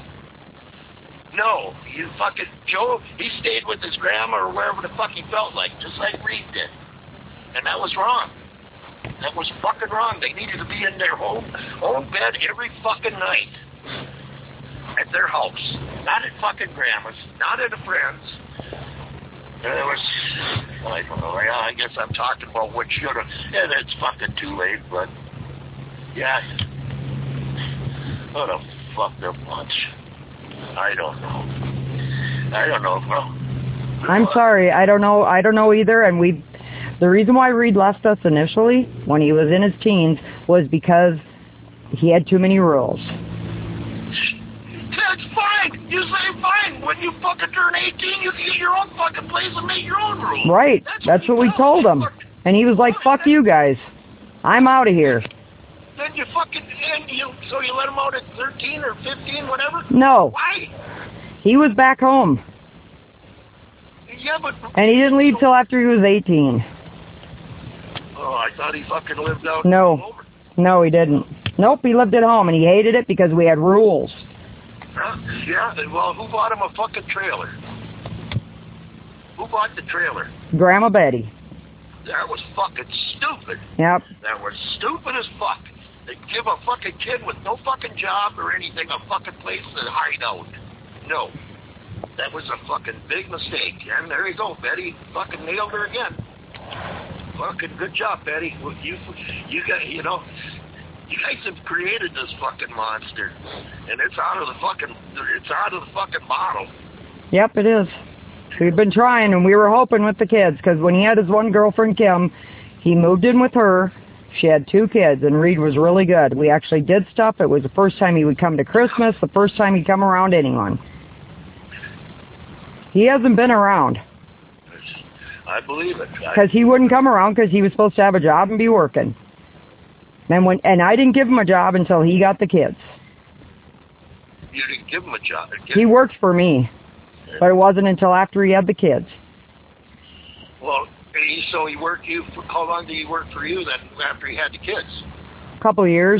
No, you fucking, Joe, he stayed with his grandma or wherever the fuck he felt like, just like Reed did. And that was wrong. That was fucking wrong. They needed to be in their own bed every fucking night. At their house. Not at fucking grandma's. Not at a friend's. And it was, I don't know, I guess I'm talking about what should have, and it's fucking too late, but, yeah. What a fucked up bunch. I don't know, bro. I'm sorry, I don't know either, and the reason why Reed left us initially, when he was in his teens, was because he had too many rules. That's fine. You say fine. When you fucking turn 18, you can get your own fucking place and make your own rules. Right. That's what we told him. And he was like, fuck you guys. I'm out of here. Then you fucking, so you let him out at 13 or 15, whatever? No. Why? He was back home. Yeah, but... And he didn't leave till after he was 18. Oh, I thought he fucking lived out... No. No, he didn't. Nope, he lived at home, and he hated it because we had rules. Yeah, well, who bought him a fucking trailer? Who bought the trailer? Grandma Betty. That was fucking stupid. Yep. That was stupid as fuck. They give a fucking kid with no fucking job or anything a fucking place to hide out. No. That was a fucking big mistake. And there you go, Betty. Fucking nailed her again. Fucking good job, Betty. You got, you know, you guys have created this fucking monster, and it's out of the fucking bottle. Yep, it is. We've been trying, and we were hoping with the kids, because when he had his one girlfriend, Kim, he moved in with her. She had 2 kids, and Reed was really good. We actually did stuff. It was the first time he would come to Christmas, the first time he'd come around anyone. He hasn't been around. I believe it. Because he wouldn't come around because he was supposed to have a job and be working. And I didn't give him a job until he got the kids. You didn't give him a job? He worked for me, but it wasn't until after he had the kids. Well, so he worked you for, how long did he work for you then after he had the kids? A couple of years.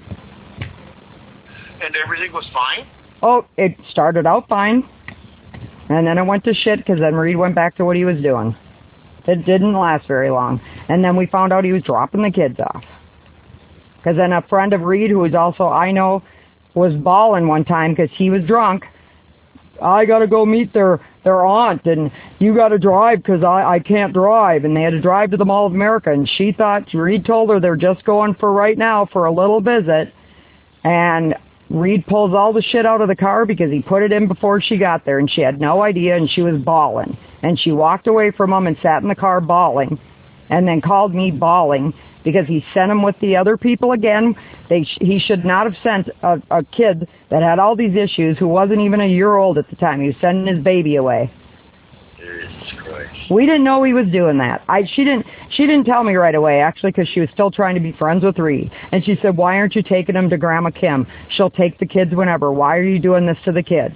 And everything was fine? Oh, it started out fine. And then it went to shit because then Reed went back to what he was doing. It didn't last very long. And then we found out he was dropping the kids off. Because then a friend of Reed, who was also, I know, was bawling one time because he was drunk. I got to go meet their aunt, and you got to drive because I can't drive. And they had to drive to the Mall of America. And she thought, Reed told her they're just going for right now for a little visit. And Reed pulls all the shit out of the car because he put it in before she got there, and she had no idea, and she was bawling. And she walked away from him and sat in the car bawling, and then called me bawling because he sent him with the other people again. He should not have sent a kid that had all these issues who wasn't even a year old at the time. He was sending his baby away. Jesus Christ. We didn't know he was doing that. She didn't tell me right away, actually, because she was still trying to be friends with Reed. And she said, why aren't you taking him to Grandma Kim? She'll take the kids whenever. Why are you doing this to the kids?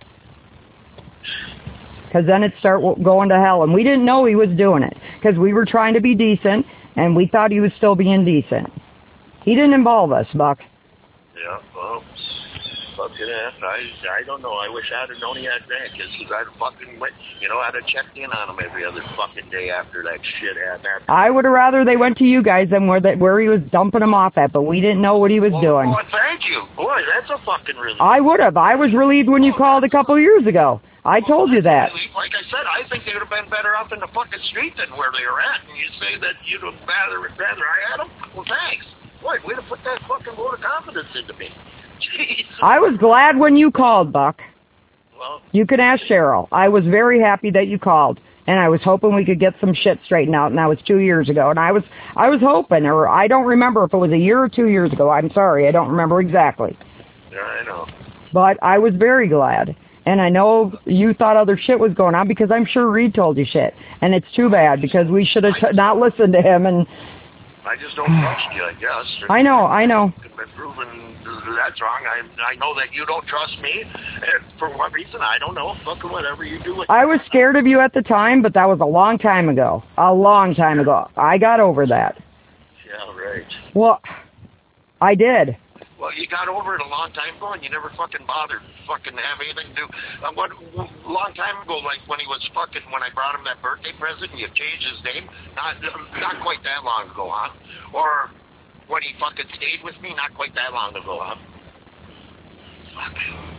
Because then it'd start going to hell. And we didn't know he was doing it because we were trying to be decent, and we thought he was still being decent. He didn't involve us, Buck. Yeah, well, fucking ass. I don't know. I wish I'd have known he had grandkids because I'd have fucking went, you know, I'd have checked in on him every other fucking day after that shit happened. I would have rather they went to you guys than where he was dumping them off at, but we didn't know what he was doing. Oh, thank you. Boy, that's a fucking relief. I would have. I was relieved when you called a couple of years ago. I told you that. Like I said, I think they would have been better off in the fucking street than where they were at. And you say that you'd have rather I had them? Well, thanks. Boy, way to put that fucking vote of confidence into me. Jeez. I was glad when you called, Buck. Well, you can ask Cheryl. I was very happy that you called, and I was hoping we could get some shit straightened out. And that was 2 years ago, and I was hoping, or I don't remember if it was a year or 2 years ago. I'm sorry, I don't remember exactly. Yeah, I know. But I was very glad. And I know you thought other shit was going on because I'm sure Reed told you shit. And it's too bad because we should have not listened to him. And I just don't trust you, I guess. I know. It's been proven that's wrong. I know that you don't trust me. And for what reason, I don't know. Fucking whatever you do. I was scared of you at the time, but that was a long time ago. A long time ago. I got over that. Yeah, right. Well, I did. Well, you got over it a long time ago, and you never fucking bothered fucking have anything to do. A long time ago, like when I brought him that birthday present, and you changed his name. Not quite that long ago, huh? Or when he fucking stayed with me, not quite that long ago, huh? Fuck.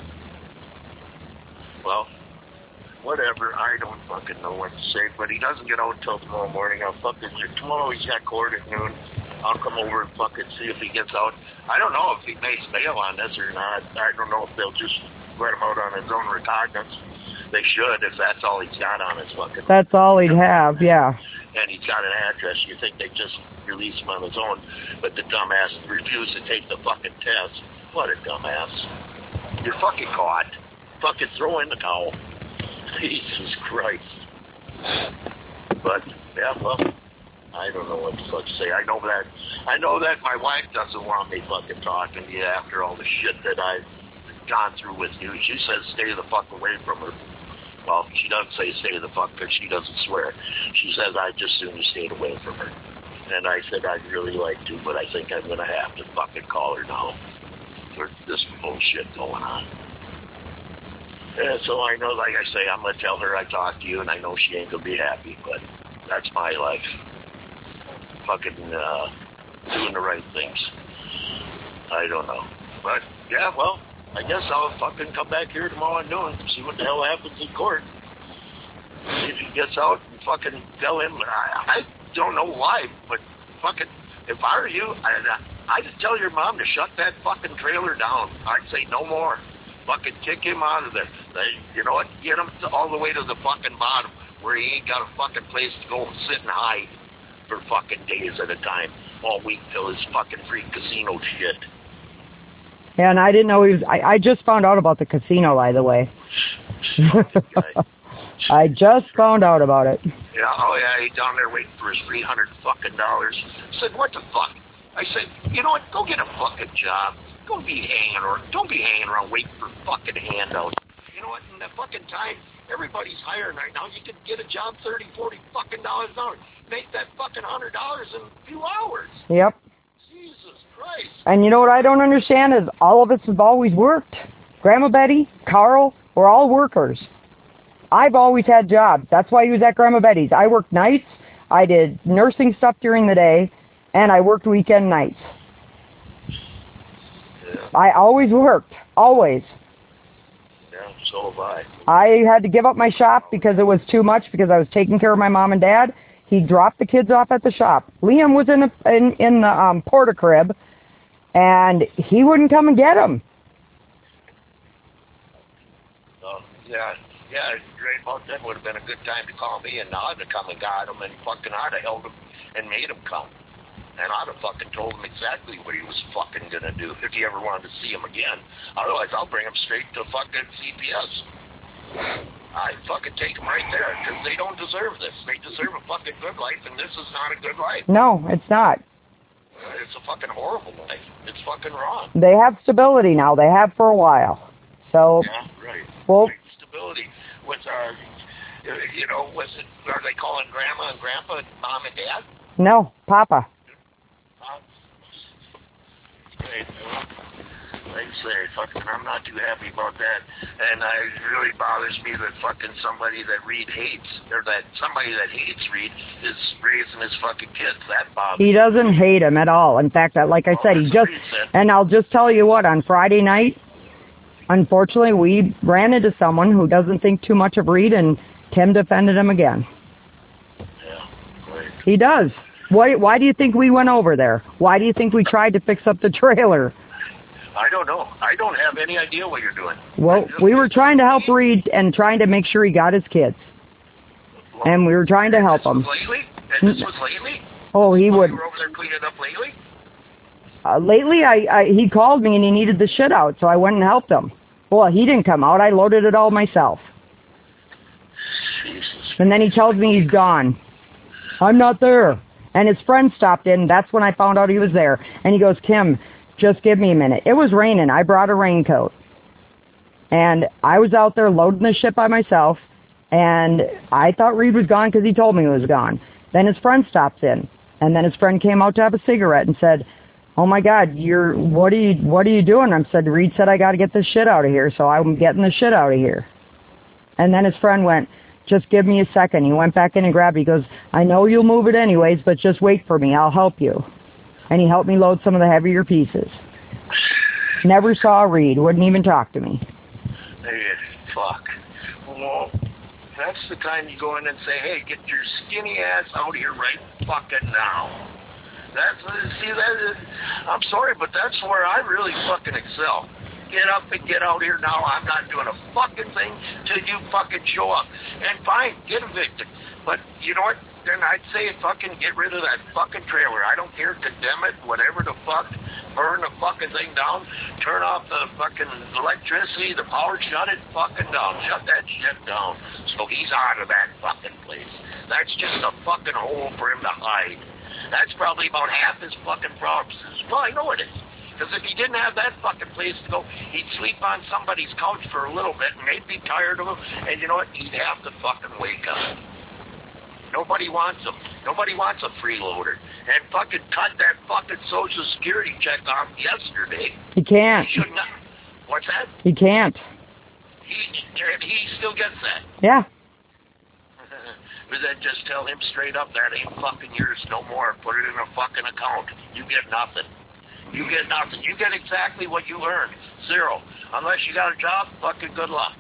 Well, whatever. I don't fucking know what to say, but he doesn't get out until tomorrow morning. Tomorrow he's got court at noon. I'll come over and fucking see if he gets out. I don't know if he makes bail on this or not. I don't know if they'll just let him out on his own recognizance. They should, if that's all he's got on his fucking... That's all he'd have, yeah. And he's got an address. You think they'd just release him on his own, but the dumbass refused to take the fucking test. What a dumbass. You're fucking caught. Fucking throw in the towel. Jesus Christ. But, yeah, well... I don't know what to say. I know that my wife doesn't want me fucking talking to you after all the shit that I've gone through with you. She says stay the fuck away from her. Well, she doesn't say stay the fuck because she doesn't swear. She says I just soon you stayed away from her. And I said I'd really like to, but I think I'm going to have to fucking call her now. There's this bullshit going on. And so I know, like I say, I'm going to tell her I talked to you, and I know she ain't going to be happy, but that's my life. Fucking doing the right things. I don't know. But, yeah, well, I guess I'll fucking come back here tomorrow at noon and see what the hell happens in court. See if he gets out and fucking tell him. I don't know why, but fucking, if I were you, I'd tell your mom to shut that fucking trailer down. I'd say no more. Fucking kick him out of there. You know what? Get him all the way to the fucking bottom where he ain't got a fucking place to go and sit and hide for fucking days at a time all week till his fucking free casino shit. Yeah, and I didn't know he was... I just found out about the casino, by the way. I just found out about it. Yeah, oh yeah, he's down there waiting for his $300 fucking dollars. I said, what the fuck? I said, you know what? Go get a fucking job. Don't be hanging around waiting for fucking handouts. You know what? In that fucking time, everybody's hiring right now. You could get a job $30, $40 fucking dollars an hour. Make that fucking $100 in a few hours. Yep. Jesus Christ. And you know what I don't understand is all of us have always worked. Grandma Betty, Carl, we're all workers. I've always had jobs. That's why I was at Grandma Betty's. I worked nights, I did nursing stuff during the day, and I worked weekend nights. Yeah. I always worked. Always. Yeah, so have I. I had to give up my shop because it was too much because I was taking care of my mom and dad. He dropped the kids off at the shop. Liam was in the porta crib, and he wouldn't come and get him. Yeah, right about then would have been a good time to call me, and I'd have come and got him, and fucking I'd have held him and made him come. And I'd have fucking told him exactly what he was fucking gonna do if he ever wanted to see him again. Otherwise, I'll bring him straight to fucking CPS. I'd fucking take him right there, because they don't deserve this. They deserve a fucking good life, and this is not a good life. No, it's not. It's a fucking horrible life. It's fucking wrong. They have stability now. They have for a while. So, yeah, right. Well, stability with our, you know, are they calling Grandma and Grandpa Mom and Dad? No, Papa. Right. Like I say, fucking, I'm not too happy about that, and it really bothers me that fucking somebody that Reed hates, or that somebody that hates Reed is raising his fucking kids. That bothers me. He doesn't hate him at all. In fact, like I said, he just, and I'll just tell you what, on Friday night, unfortunately, we ran into someone who doesn't think too much of Reed, and Tim defended him again. Yeah, right. He does. Why do you think we went over there? Why do you think we tried to fix up the trailer? I don't know. I don't have any idea what you're doing. Well, we were trying to help Reed and trying to make sure he got his kids. And we were trying to help him. Lately? And this was lately? Oh, he would. You were over there cleaning up lately? Lately, he called me and he needed the shit out, so I went and helped him. Well, he didn't come out. I loaded it all myself. Jesus. And then he tells me he's gone. I'm not there. And his friend stopped in. That's when I found out he was there. And he goes, Kim, just give me a minute. It was raining. I brought a raincoat. And I was out there loading the shit by myself. And I thought Reed was gone because he told me he was gone. Then his friend stops in. And then his friend came out to have a cigarette and said, oh my God, what are you doing? I said, Reed said I got to get this shit out of here, so I'm getting the shit out of here. And then his friend went, just give me a second. He went back in and grabbed it. He goes, I know you'll move it anyways, but just wait for me. I'll help you. And he helped me load some of the heavier pieces. Never saw Reed. Wouldn't even talk to me. Hey, fuck. Well, that's the time you go in and say, hey, get your skinny ass out here right fucking now. I'm sorry, but that's where I really fucking excel. Get up and get out here now. I'm not doing a fucking thing till you fucking show up. And fine, get evicted. But you know what? Then I'd say fucking get rid of that fucking trailer. I don't care, condemn it, whatever the fuck. Burn the fucking thing down. Turn off the fucking electricity, the power, shut it fucking down. Shut that shit down. So he's out of that fucking place. That's just a fucking hole for him to hide. That's probably about half his fucking problems. Well, I know it is. Because if he didn't have that fucking place to go, he'd sleep on somebody's couch for a little bit, and they'd be tired of him, and you know what? He'd have to fucking wake up. Nobody wants him. Nobody wants a freeloader. And fucking cut that fucking Social Security check off yesterday. He can't. He should not. What's that? He can't. He still gets that. Yeah. But then just tell him straight up, that ain't fucking yours no more. Put it in a fucking account. You get nothing. You get nothing. You get exactly what you earned. Zero. Unless you got a job, fucking good luck.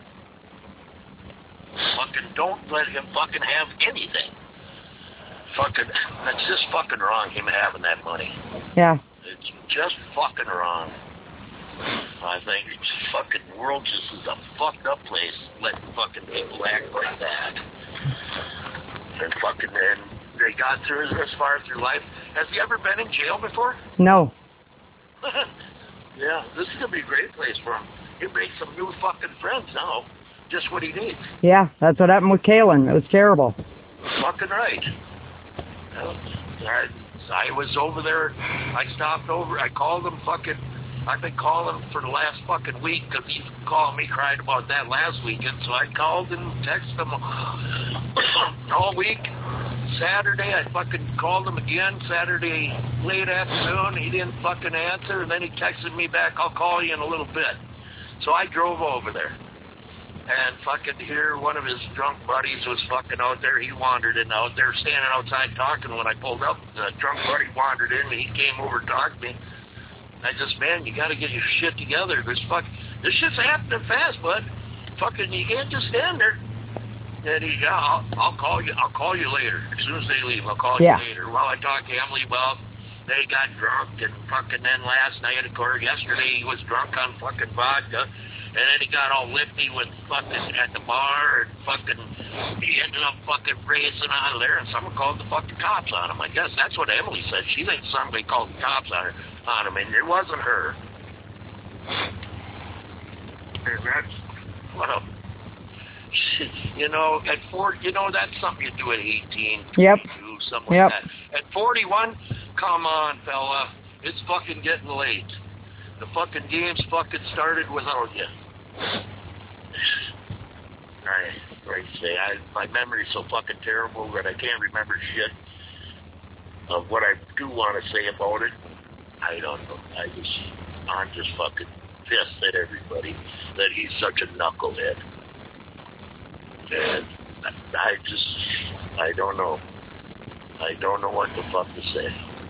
Fucking don't let him fucking have anything. Fucking, that's just fucking wrong, him having that money. Yeah. It's just fucking wrong. I think it's fucking world just is a fucked up place, letting fucking people act like that. And fucking, and they got through as far through life. Has he ever been in jail before? No. Yeah, this is gonna be a great place for him. He'll make some new fucking friends now. Just what he needs. Yeah, that's what happened with Kalen. It was terrible. Fucking right. I was over there. I stopped over. I called him fucking. I've been calling for the last fucking week because he called me crying about that last weekend. So I called and texted him all week. Saturday, I fucking called him again. Saturday late afternoon, he didn't fucking answer. And then he texted me back, I'll call you in a little bit. So I drove over there. And fucking here, one of his drunk buddies was fucking out there. He wandered in out there, standing outside talking. When I pulled up, the drunk buddy wandered in, and he came over to talk to me. I just, man, you got to get your shit together. This shit's happening fast, bud. Fucking, you can't just stand there. And he, yeah, I'll call you. I'll call you later. As soon as they leave, I'll call you later. Well, I talked to Emily. Well, they got drunk, and fucking then last night, or yesterday, he was drunk on fucking vodka. And then he got all lifty with fucking at the bar, and fucking he ended up fucking racing out of there, and someone called the fucking cops on him. I guess that's what Emily said. She thinks somebody called the cops on him, and it wasn't her. And that's what a, you know, at 40, you know, that's something you do at 18, 22, something like that. At 41, come on, fella, it's fucking getting late. The fucking game's fucking started without you. My memory's so fucking terrible that I can't remember shit of what I do want to say about it. I don't know. I'm just fucking pissed at everybody that he's such a knucklehead. And I don't know. I don't know what the fuck to say.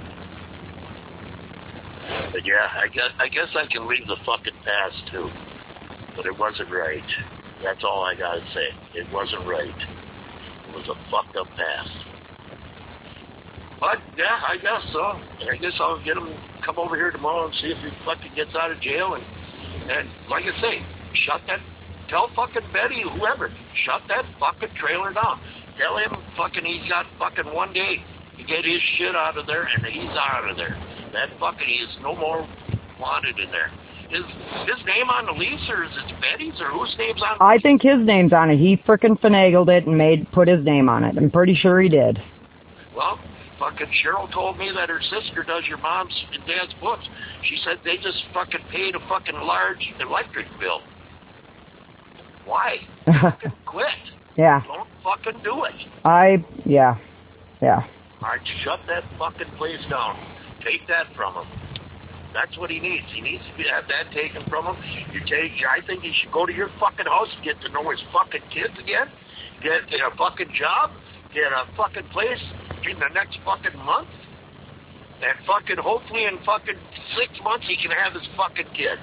But yeah, I guess I can leave the fucking past too. But it wasn't right. That's all I gotta say. It wasn't right. It was a fucked up past. But yeah, I guess so. I guess I'll get him come over here tomorrow and see if he fucking gets out of jail. And like I say, tell fucking Betty, whoever, shut that fucking trailer down. Tell him fucking he's got fucking one day to get his shit out of there, and he's out of there. That fucking, he is no more wanted in there. Is his name on the lease, or is it Betty's, or whose name's on it? I think his name's on it. He frickin' finagled it and put his name on it. I'm pretty sure he did. Well, fucking Cheryl told me that her sister does your mom's and dad's books. She said they just fucking paid a fucking large electric bill. Why? Fucking quit. Yeah. Don't fucking do it. Yeah. All right, shut that fucking place down. Take that from him. That's what he needs. He needs to have that taken from him. I think he should go to your fucking house and get to know his fucking kids again. Get a fucking job. Get a fucking place in the next fucking month. And fucking hopefully in fucking 6 months he can have his fucking kids.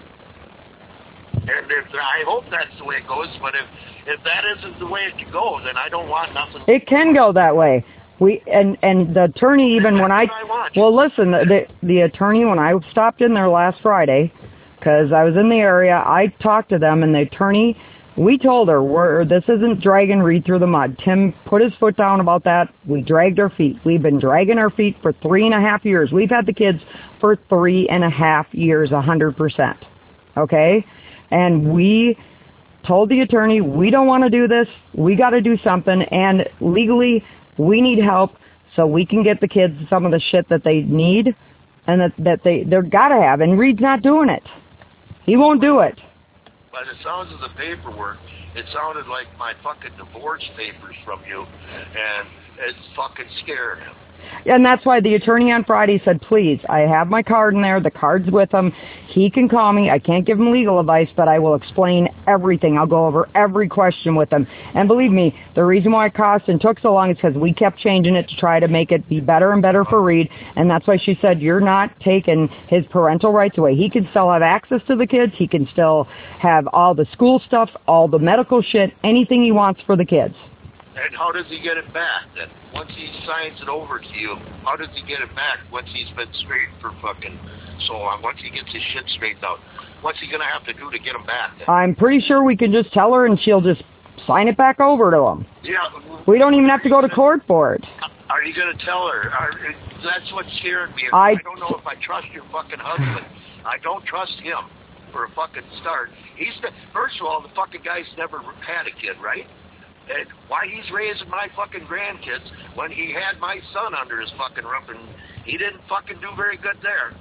And I hope that's the way it goes, but if that isn't the way it can go, then I don't want nothing. It can go that way. And the attorney, even when well, listen, the attorney, when I stopped in there last Friday, because I was in the area, I talked to them, and the attorney, we told her, this isn't dragging Reed through the mud. Tim put his foot down about that. We dragged our feet. We've been dragging our feet for 3.5 years. We've had the kids for 3.5 years, 100%. Okay? And we told the attorney, we don't want to do this. We got to do something. And legally, we need help so we can get the kids some of the shit that they need and they're got to have. And Reed's not doing it. He won't do it. By the sounds of the paperwork, it sounded like my fucking divorce papers from you, and it's fucking scared him. And that's why the attorney on Friday said, please, I have my card in there. The card's with him. He can call me. I can't give him legal advice, but I will explain everything. I'll go over every question with him. And believe me, the reason why it cost and took so long is because we kept changing it to try to make it be better and better for Reed. And that's why she said, you're not taking his parental rights away. He can still have access to the kids. He can still have all the school stuff, all the medical shit, anything he wants for the kids. And how does he get it back then? Once he signs it over to you, how does he get it back once he's been straight for fucking so long? Once he gets his shit straightened out, what's he going to have to do to get him back then? I'm pretty sure we can just tell her and she'll just sign it back over to him. Yeah. We don't even have to go to court for it. Are you going to tell her? That's what scared me. I don't know if I trust your fucking husband. I don't trust him for a fucking start. First of all, the fucking guy's never had a kid, right? And why he's raising my fucking grandkids when he had my son under his fucking roof and he didn't fucking do very good there.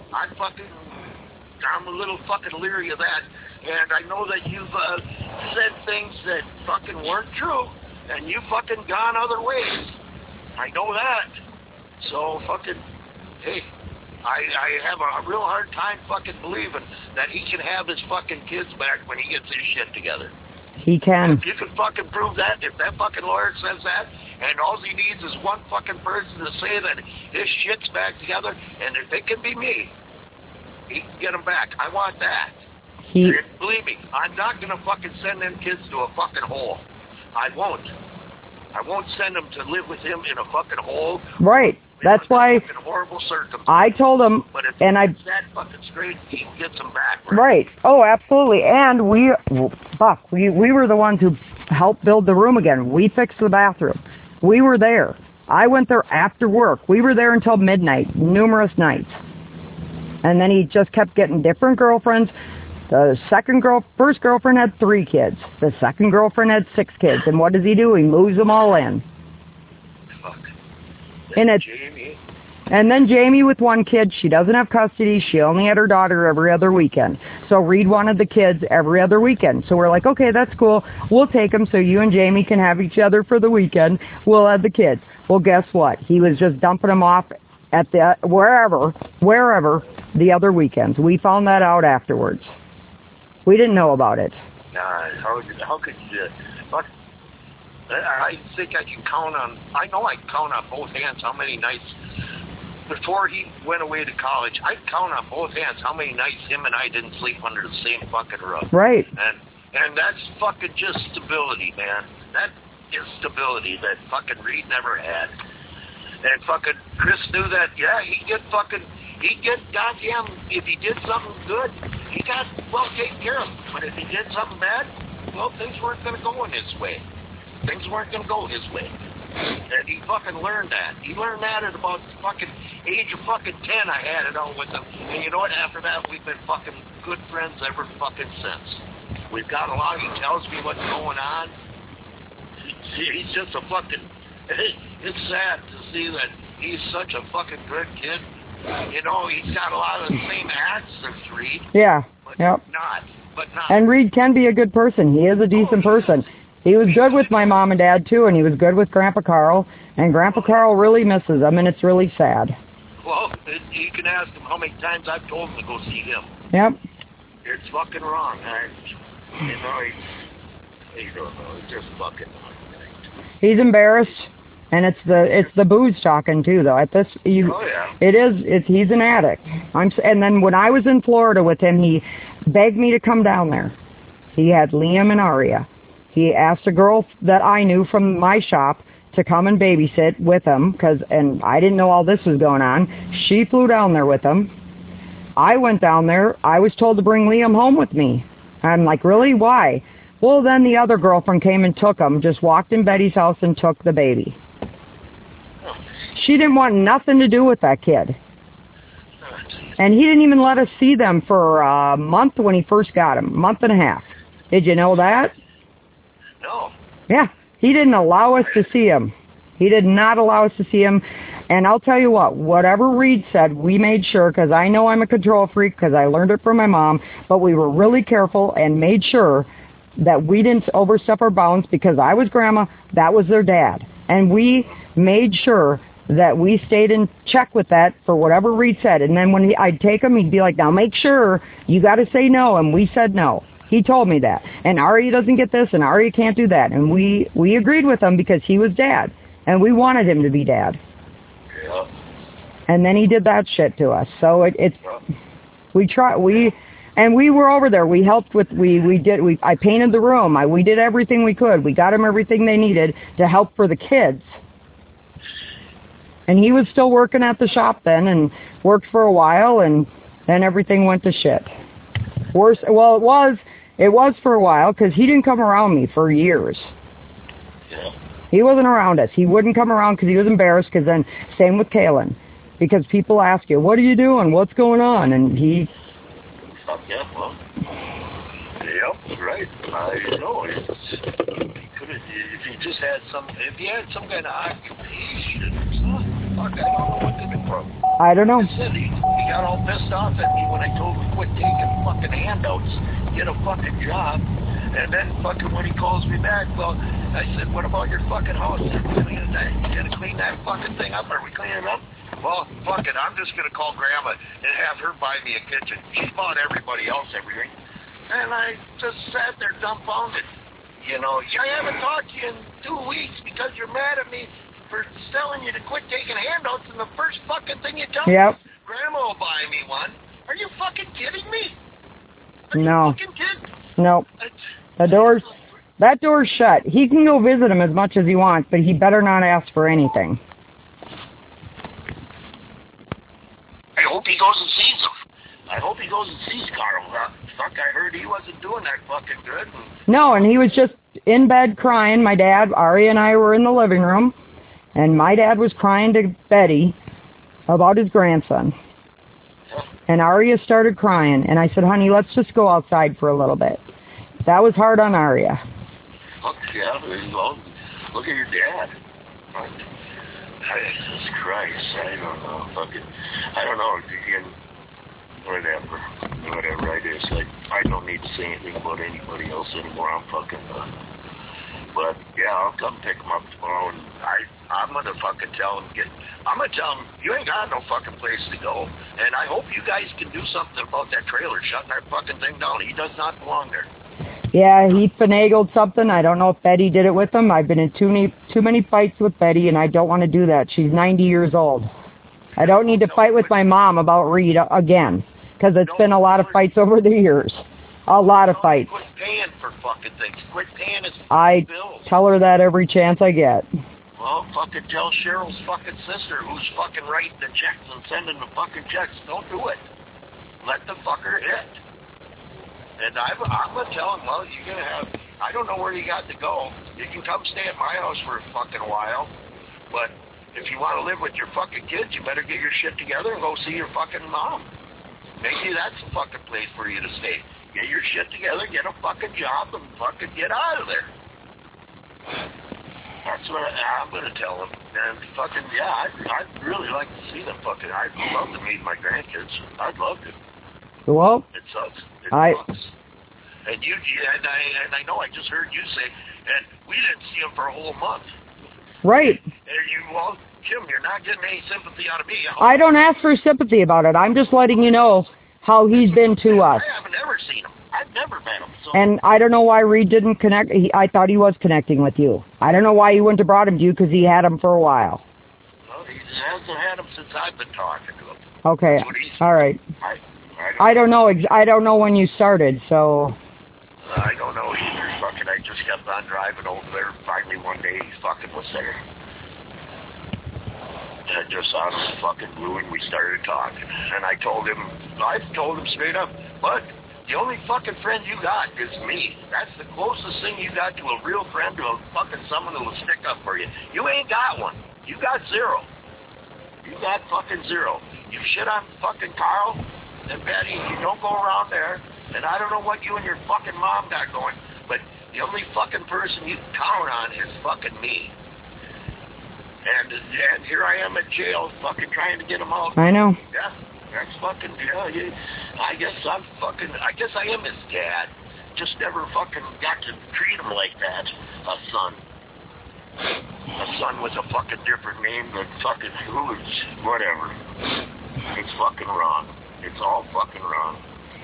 I'm a little fucking leery of that. And I know that you've said things that fucking weren't true and you fucking gone other ways. I know that. So fucking, hey, I have a real hard time fucking believing that he can have his fucking kids back when he gets his shit together. He can. If you can fucking prove that, if that fucking lawyer says that, and all he needs is one fucking person to say that his shit's back together, and if it can be me, he can get them back. I want that. Believe me, I'm not going to fucking send them kids to a fucking hole. I won't. I won't send them to live with him in a fucking hole. Right. That's why horrible circumstances. I told him, but if and I that fucking straight, he gets them back. Right. Oh, absolutely. And Buck, we were the ones who helped build the room again. We fixed the bathroom. We were there. I went there after work. We were there until midnight, numerous nights. And then he just kept getting different girlfriends. The first girlfriend had 3 kids. The second girlfriend had 6 kids. And what does he do? He moves them all in. Fuck. Jamie. And then Jamie with 1 kid, she doesn't have custody. She only had her daughter every other weekend. So Reed wanted the kids every other weekend. So we're like, okay, that's cool. We'll take them so you and Jamie can have each other for the weekend. We'll have the kids. Well, guess what? He was just dumping them off at the wherever the other weekends. We found that out afterwards. We didn't know about it. Nah, how could you? But I think I can count on. I know I can count on both hands how many nights before he went away to college. I can count on both hands how many nights him and I didn't sleep under the same fucking roof. Right. And that's fucking just stability, man. That is stability that fucking Reed never had. And fucking Chris knew that. Yeah, he'd get goddamn, if he did something good, he got well taken care of. But if he did something bad, well, things weren't going to go in his way. Things weren't going to go his way. And he fucking learned that. He learned that at about fucking age of fucking 10. I had it out with him. And you know what? After that, we've been fucking good friends ever fucking since. We've got along. He tells me what's going on. He's just a fucking... It's sad to see that he's such a fucking good kid. You know, he's got a lot of the same acts as Reed. Yeah. But yep. not. And Reed can be a good person. He is a decent person. He was good with my mom and dad, too, and he was good with Grandpa Carl. And Grandpa Carl really misses him, and it's really sad. Well, you can ask him how many times I've told him to go see him. Yep. It's fucking wrong. You know, he don't know. It's just fucking wrong. He's embarrassed. And it's the booze talking too, though. He's an addict. And then when I was in Florida with him, he begged me to come down there. He had Liam and Aria. He asked a girl that I knew from my shop to come and babysit with him, and I didn't know all this was going on. She flew down there with him. I went down there. I was told to bring Liam home with me. I'm like, really? Why? Well, then the other girlfriend came and took him, just walked in Betty's house and took the baby. She didn't want nothing to do with that kid. And he didn't even let us see them for a month when he first got him. Month and a half. Did you know that? No. Yeah. He didn't allow us to see him. He did not allow us to see him. And I'll tell you what, whatever Reed said, we made sure, because I know I'm a control freak because I learned it from my mom, but we were really careful and made sure that we didn't overstep our bounds because I was grandma, that was their dad. And we made sure that we stayed in check with that for whatever Reed said. And then when I'd take him, he'd be like, now make sure you got to say no. And we said no. He told me that. And Ari doesn't get this, and Ari can't do that. And we agreed with him because he was dad. And we wanted him to be dad. Yeah. And then he did that shit to us. So we were over there. We helped with, I painted the room. We did everything we could. We got them everything they needed to help for the kids. And he was still working at the shop then and worked for a while, and then everything went to shit. Worse, well, it was for a while because he didn't come around me for years. Yeah. He wasn't around us. He wouldn't come around because he was embarrassed, because then, same with Kaylin. Because people ask you, what are you doing? What's going on? And he... Yeah, well, yep, right. I know. If he just had some kind of occupation or something, fuck, I don't know what to do from. I don't know. He got all pissed off at me when I told him to quit taking fucking handouts, get a fucking job. And then fucking when he calls me back, well, I said, what about your fucking house? You gotta clean that fucking thing up. Are we cleaning it up? Well, fuck it, I'm just going to call Grandma and have her buy me a kitchen. She bought everybody else everything. And I just sat there dumbfounded. You know, I haven't talked to you in 2 weeks because you're mad at me for telling you to quit taking handouts, and the first fucking thing you tell me is, Grandma will buy me one. Are you fucking kidding me? No. Fucking kidding? No. That door's shut. He can go visit him as much as he wants, but he better not ask for anything. I hope he goes and sees him. I hope he goes and sees Carl. Fuck, I heard he wasn't doing that fucking good. No, and he was just in bed crying. My dad, Ari, and I were in the living room, and my dad was crying to Betty about his grandson. And Aria started crying, and I said, honey, let's just go outside for a little bit. That was hard on Aria. Fuck, yeah, well, look at your dad. Jesus Christ, I don't know, fucking, I don't know, again, whatever, I just, I don't need to say anything about anybody else anymore, I'm fucking, but, yeah, I'll come pick him up tomorrow, and I'm gonna fucking tell him, I'm gonna tell him, you ain't got no fucking place to go, and I hope you guys can do something about that trailer, shutting that fucking thing down. He does not belong there. Yeah, he finagled something. I don't know if Betty did it with him. I've been in too many fights with Betty, and I don't want to do that. She's 90 years old. I don't need to fight with my mom about Reed again, because it's been a lot of fights over the years. A lot of fights. Quit paying for fucking things. Quit paying his I bills. Tell her that every chance I get. Well, fucking tell Cheryl's fucking sister who's fucking writing the checks and sending the fucking checks. Don't do it. Let the fucker hit. And I'm going to tell him, well, you're going to have, I don't know where you got to go. You can come stay at my house for a fucking while. But if you want to live with your fucking kids, you better get your shit together and go see your fucking mom. Maybe that's a fucking place for you to stay. Get your shit together, get a fucking job, and fucking get out of there. That's what I'm going to tell him. And fucking, yeah, I'd really like to see them fucking, I'd love to meet my grandkids. I'd love to. Well, it sucks. It sucks. And I know I just heard you say, and we didn't see him for a whole month. Right. And well, Jim, you're not getting any sympathy out of me. I don't ask for sympathy about it. I'm just letting you know how he's been to us. I haven't ever seen him. I've never met him. So. And I don't know why Reed didn't connect. I thought he was connecting with you. I don't know why he wouldn't have brought him to you, because he had him for a while. Well, he hasn't had him since I've been talking to him. Okay. All right. I don't know. I don't know when you started, so. I don't know either. Fucking, I just kept on driving over there. Finally, one day, he fucking was there. And just out of the fucking blue, and we started talking. And I told him straight up, but the only fucking friend you got is me. That's the closest thing you got to a real friend, to a fucking someone who will stick up for you. You ain't got one. You got zero. You got fucking zero. You shit on fucking Carl and Betty, you don't go around there, and I don't know what you and your fucking mom got going, but the only fucking person you can count on is fucking me. And here I am in jail, fucking trying to get him out. I know. Yeah, that's fucking, I guess I am his dad. Just never fucking got to treat him like that. A son. A son with a fucking different name than fucking who's, whatever. It's fucking wrong. It's all fucking wrong.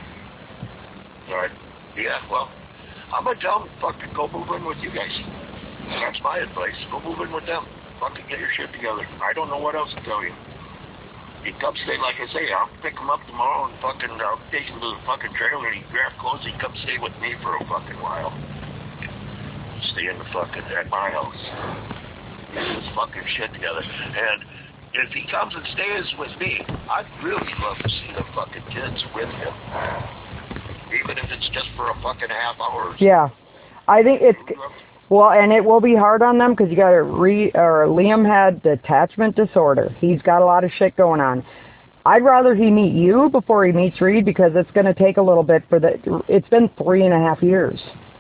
But, yeah, well, I'm gonna tell him, fucking go move in with you guys. That's my advice. Go move in with them. Fucking get your shit together. I don't know what else to tell you. He come stay, like I say, I'll pick him up tomorrow and fucking, I'll take him to the fucking trailer and he grab clothes and he come stay with me for a fucking while. Stay in the fucking, at my house. Get his fucking shit together. And if he comes and stays with me, I'd really love to see the fucking kids with him. Even if it's just for a fucking half hour. Yeah. I think it's... Well, and it will be hard on them because you got to Liam had attachment disorder. He's got a lot of shit going on. I'd rather he meet you before he meets Reed because it's going to take a little bit it's been 3.5 years.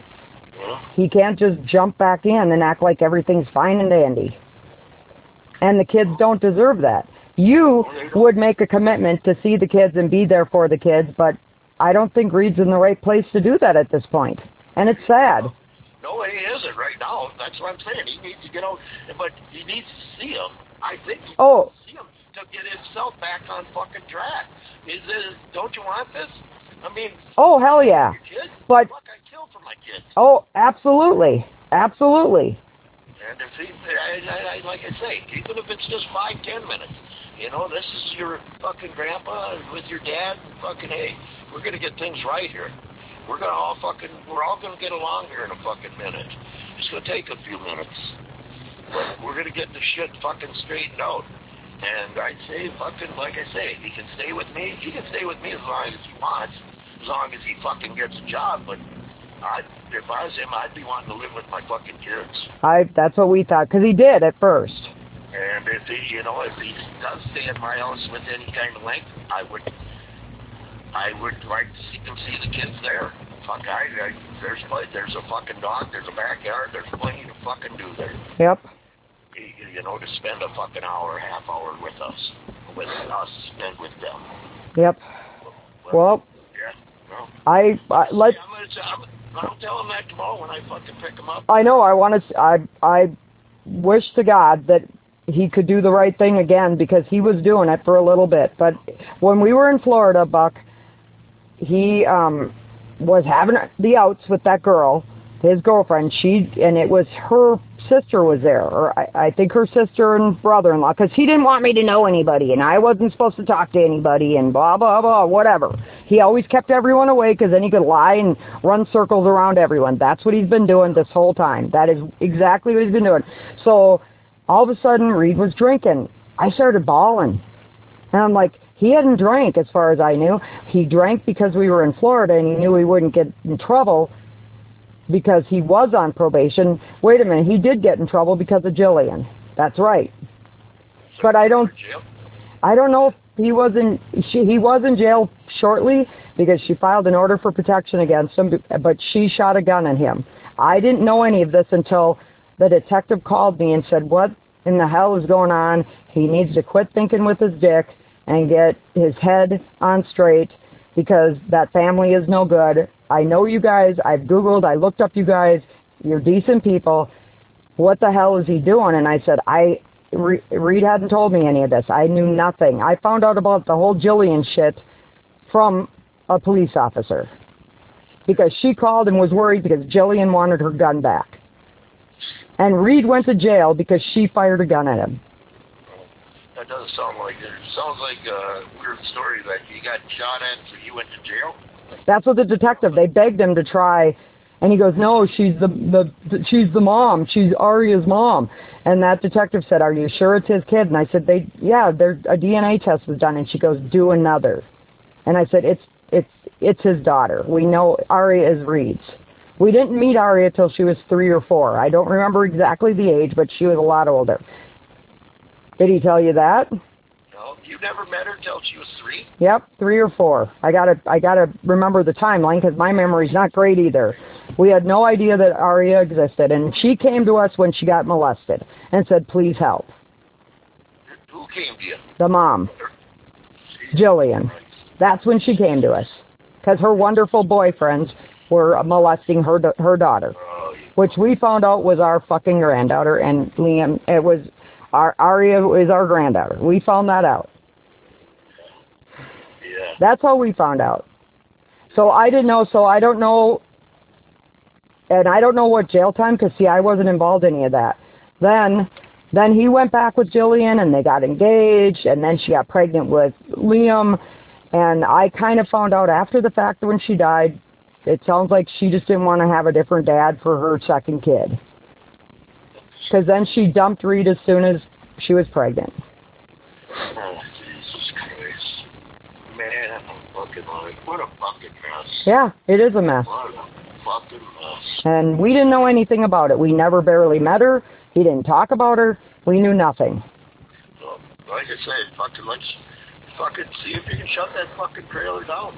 He can't just jump back in and act like everything's fine and dandy. And the kids don't deserve that. You would make a commitment to see the kids and be there for the kids, but I don't think Reed's in the right place to do that at this point. And it's sad. No, he isn't right now. That's what I'm saying. He needs to get out, but he needs to see him. I think he needs to see him to get himself back on fucking track. Don't you want this? I mean, oh, hell yeah. Kids, but fuck, I kill for my kids. Oh, absolutely. Absolutely. And if he, like I say, even if it's just 5-10 minutes, this is your fucking grandpa with your dad, and fucking, hey, we're going to get things right here. We're all going to get along here in a fucking minute. It's going to take a few minutes. But we're going to get the shit fucking straightened out. And I'd say, fucking, like I say, he can stay with me. He can stay with me as long as he wants, as long as he fucking gets a job. But if I was him, I'd be wanting to live with my fucking kids. That's what we thought, because he did at first. And if he, if he does stay at my house with any kind of length, I would like to see the kids there. Fuck, there's a fucking dog, there's a backyard, there's plenty to fucking do there. Yep. To spend a fucking hour, half hour with us and with them. Yep. Well, yeah. Well, I'll tell him that tomorrow when I fucking pick him up. I know. I wish to God that he could do the right thing again because he was doing it for a little bit. But when we were in Florida, Buck, he was having the outs with that girl, his girlfriend. And it was her sister was there, or I think her sister and brother-in-law, because he didn't want me to know anybody, and I wasn't supposed to talk to anybody, and blah, blah, blah, whatever. He always kept everyone away because then he could lie and run circles around everyone. That's what he's been doing this whole time. That is exactly what he's been doing. So all of a sudden, Reed was drinking. I started bawling. And I'm like, he hadn't drank as far as I knew. He drank because we were in Florida, and he knew he wouldn't get in trouble because he was on probation. Wait a minute, he did get in trouble because of Jillian. That's right. But I don't know if he was in jail shortly because she filed an order for protection against him, but she shot a gun at him. I didn't know any of this until the detective called me and said, what in the hell is going on? He needs to quit thinking with his dick and get his head on straight because that family is no good. I know you guys. I've Googled. I looked up you guys. You're decent people. What the hell is he doing? And I said, Reed hadn't told me any of this. I knew nothing. I found out about the whole Jillian shit from a police officer because she called and was worried because Jillian wanted her gun back. And Reed went to jail because she fired a gun at him. That doesn't sound like it. It sounds like a weird story that you got shot at, so you went to jail. That's what the detective, they begged him to try, and he goes, no, she's the mom. She's Aria's mom. And that detective said, are you sure it's his kid? And I said, a DNA test was done. And she goes, do another. And I said, it's his daughter. We know Aria is Reed's. We didn't meet Aria till she was 3 or 4. I don't remember exactly the age, but she was a lot older. Did he tell you that? No, you never met her till she was 3? Yep, 3 or 4. I gotta remember the timeline because my memory's not great either. We had no idea that Aria existed, and she came to us when she got molested and said, please help. came to you? The mom, Jillian. That's when she came to us. Because her wonderful boyfriends were molesting her daughter. Which we found out was our fucking granddaughter, and Liam, it was, Aria is our granddaughter. We found that out. Yeah. That's how we found out. So I didn't know, so I don't know, and I don't know what jail time, because see, I wasn't involved in any of that. Then he went back with Jillian, and they got engaged, and then she got pregnant with Liam, and I kind of found out after the fact that when she died, it sounds like she just didn't want to have a different dad for her second kid. Because then she dumped Reed as soon as she was pregnant. Oh, Jesus Christ. Man, I'm fucking like, what a fucking mess. Yeah, it is a mess. What a fucking mess. And we didn't know anything about it. We never barely met her. He didn't talk about her. We knew nothing. So, like I said, let's fucking see if you can shut that fucking trailer down.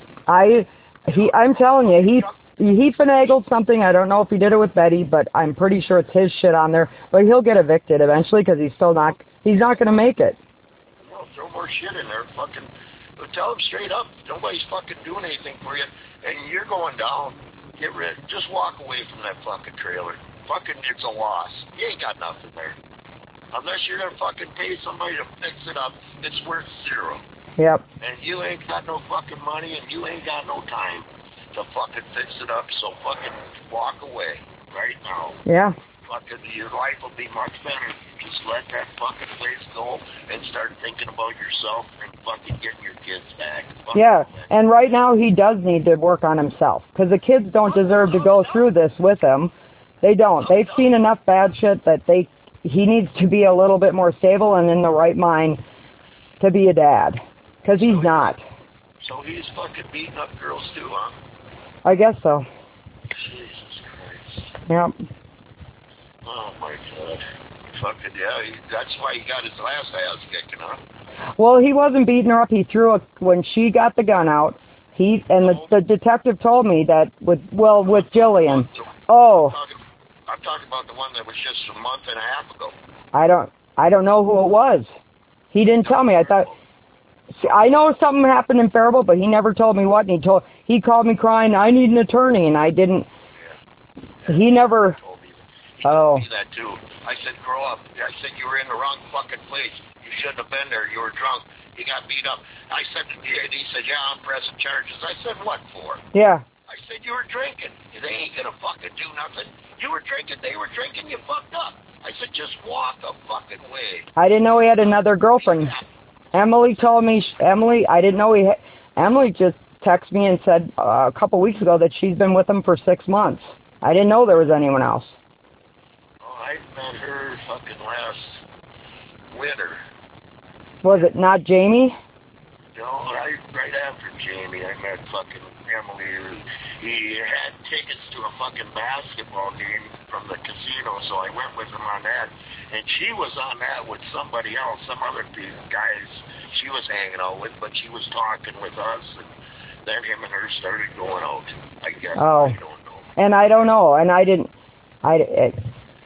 I'm telling you, he finagled something. I don't know if he did it with Betty, but I'm pretty sure it's his shit on there. But he'll get evicted eventually because he's not going to make it. No, throw more shit in there. Fucking, tell him straight up. Nobody's fucking doing anything for you, and you're going down. Just walk away from that fucking trailer. Fucking, it's a loss. You ain't got nothing there. Unless you're gonna fucking pay somebody to fix it up, it's worth zero. Yep. And you ain't got no fucking money, and you ain't got no time to fucking fix it up, so fucking walk away right now. Yeah. Fucking, your life will be much better. Just let that fucking place go and start thinking about yourself and fucking getting your kids back. Yeah, and right now he does need to work on himself, because the kids don't deserve to go through this with him. They don't. They've seen enough bad shit that he needs to be a little bit more stable and in the right mind to be a dad. Because he's not. So he's fucking beating up girls too, huh? I guess so. Jesus Christ. Yep. Oh my God. Fucking yeah, that's why he got his last ass kicking, huh? Well, he wasn't beating her up. He threw when she got the gun out. The detective told me that with Jillian. Oh. I'm talking about the one that was just a month and a half ago. I don't know who it was. He didn't tell me. I know something happened in Faribault, but he never told me what. And he called me crying, I need an attorney, and I didn't. Yeah. He never. He told me that too. I said, grow up. I said, you were in the wrong fucking place. You shouldn't have been there. You were drunk. You got beat up. I said, and he said, yeah, I'm pressing charges. I said, what for? Yeah. I said, you were drinking. They ain't gonna fucking do nothing. You were drinking. They were drinking. You fucked up. I said, just walk a fucking way. I didn't know he had another girlfriend. Emily told me, I didn't know Emily just texted me and said a couple weeks ago that she's been with him for 6 months. I didn't know there was anyone else. Oh, I met her fucking last winter. Was it not Jamie? No, right after Jamie, I met fucking Emily. He had tickets to a fucking basketball game from the casino, so I went with him on that. And she was on that with somebody else, some other guys she was hanging out with, but she was talking with us, and then him and her started going out, I guess. Oh. I don't know. And I don't know, and I didn't. And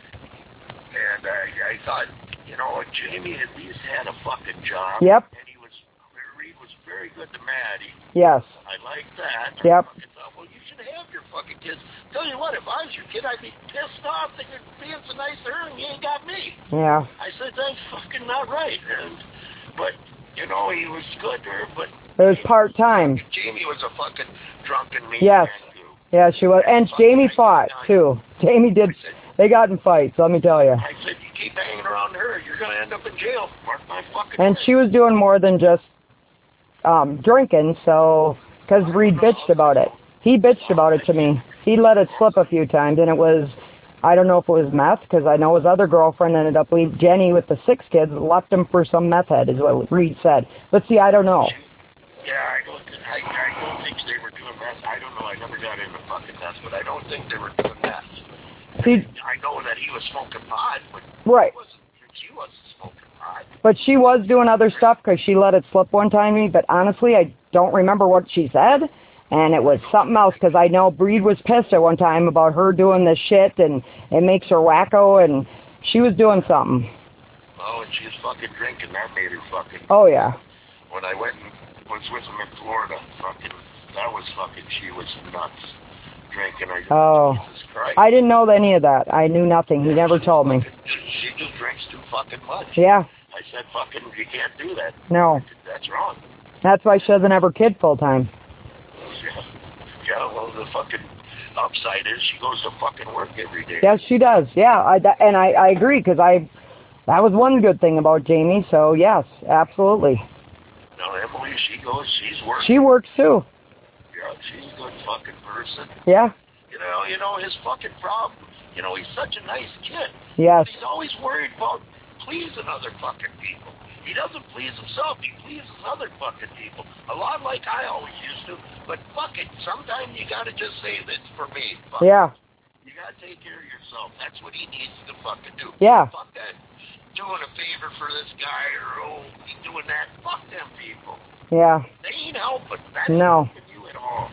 I thought, Jamie at least had a fucking job. Yep. And Reed was very good to Maddie. Yes. I like that. Yep. I thought, well, you should have your fucking kids. Tell you what, if I was your kid, I'd be pissed off that you're being so nice to her and you ain't got me. Yeah. I said, that's fucking not right. But, he was good to her, but... It was part-time. Jamie was a fucking drunken mean yes. man, too. Yeah, she was. And Jamie fought, too. Jamie did. They got in fights, let me tell you. I said, you keep hanging around her, you're going to end up in jail. Mark my fucking And word. she was doing more than just drinking, so... Because Reed bitched about it. He bitched about it to me. He let it slip a few times, and it was... I don't know if it was meth, because I know his other girlfriend ended up leaving. Jenny with the 6 kids left him for some meth head, is what Reed said. But see, I don't know. Yeah, I don't think they were doing meth. I don't know. I never got into fucking meth, but I don't think they were doing meth. See, I know that he was smoking pot, but right. She wasn't smoking pot. But she was doing other stuff because she let it slip one time to me. But honestly, I don't remember what she said. And it was something else, because I know Breed was pissed at one time about her doing this shit, and it makes her wacko, and she was doing something. Oh, and she's fucking drinking. That made her fucking... Oh, yeah. When I went and was with him in Florida, fucking... That was fucking... She was nuts. Drinking. Jesus Christ. I didn't know any of that. I knew nothing. He never told me. She just drinks too fucking much. Yeah. I said, fucking, you can't do that. No. That's wrong. That's why she doesn't have her kid full time. Yeah, well, the fucking upside is she goes to fucking work every day. Yes, she does. Yeah, I agree, because that was one good thing about Jamie, so yes, absolutely. No, Emily, she's working. She works too. Yeah, she's a good fucking person. Yeah. You know, his fucking problem, he's such a nice kid. Yes. But he's always worried about pleasing other fucking people. He doesn't please himself, he pleases other fucking people. A lot like I always used to, but fuck it, sometimes you gotta just say that it's for me. Fuck yeah. You gotta take care of yourself. That's what he needs to fucking do. Yeah. Fuck that. Doing a favor for this guy or doing that. Fuck them people. Yeah. They ain't helping. That's no. helping you at all.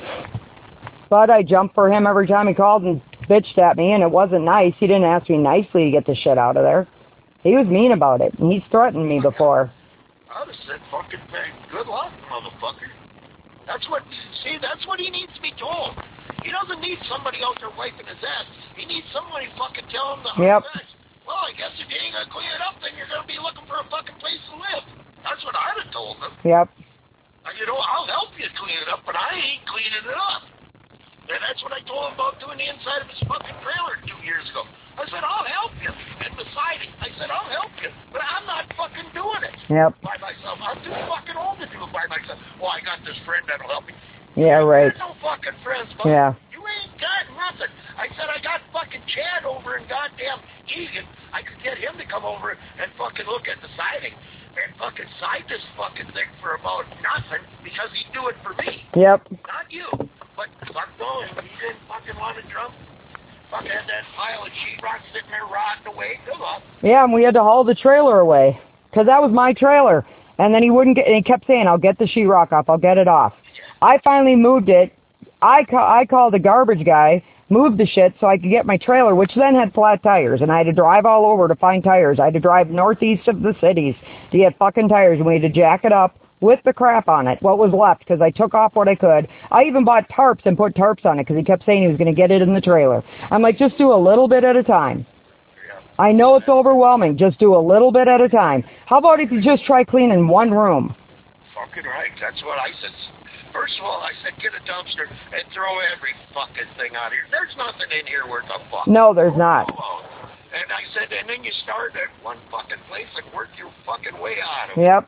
But I jumped for him every time he called and bitched at me, and it wasn't nice. He didn't ask me nicely to get the shit out of there. He was mean about it, and he's threatened me before. I would have said, fucking, good luck, motherfucker. That's what he needs to be told. He doesn't need somebody out there wiping his ass. He needs somebody fucking tell him the hard facts. Well, I guess if you ain't gonna clean it up, then you're gonna be looking for a fucking place to live. That's what I'd have told him. Yep. I'll help you clean it up, but I ain't cleaning it up. And that's what I told him about doing the inside of his fucking trailer 2 years ago. I said, I'll help you. And the siding, I said, I'll help you. But I'm not fucking doing it by myself. I'm too fucking old to do it by myself. Well, I got this friend that'll help me. Yeah, right. There's no fucking friends, buddy. Yeah. You ain't got nothing. I said, I got fucking Chad over in goddamn Egan. I could get him to come over and fucking look at the siding and fucking side this fucking thing for about nothing because he'd do it for me. Yep. Not you. But fuck no, he didn't fucking want to jump. Fucking had that pile of sheetrock sitting there rotting away. Good luck. Yeah, and we had to haul the trailer away because that was my trailer. And then he wouldn't get. And he kept saying, "I'll get the sheetrock off. I'll get it off." Yeah. I finally moved it. I called the garbage guy, moved the shit so I could get my trailer, which then had flat tires, and I had to drive all over to find tires. I had to drive northeast of the cities to get fucking tires, and we had to jack it up with the crap on it, what was left, because I took off what I could. I even bought tarps and put tarps on it because he kept saying he was going to get it in the trailer. I'm like, just do a little bit at a time. I know it's overwhelming. Just do a little bit at a time. How about if you just try cleaning one room? Fucking right. That's what I said. First of all, I said, get a dumpster and throw every fucking thing out here. There's nothing in here worth a fuck. No, there's not. And I said, and then you start at one fucking place and work your fucking way out of it. Yep.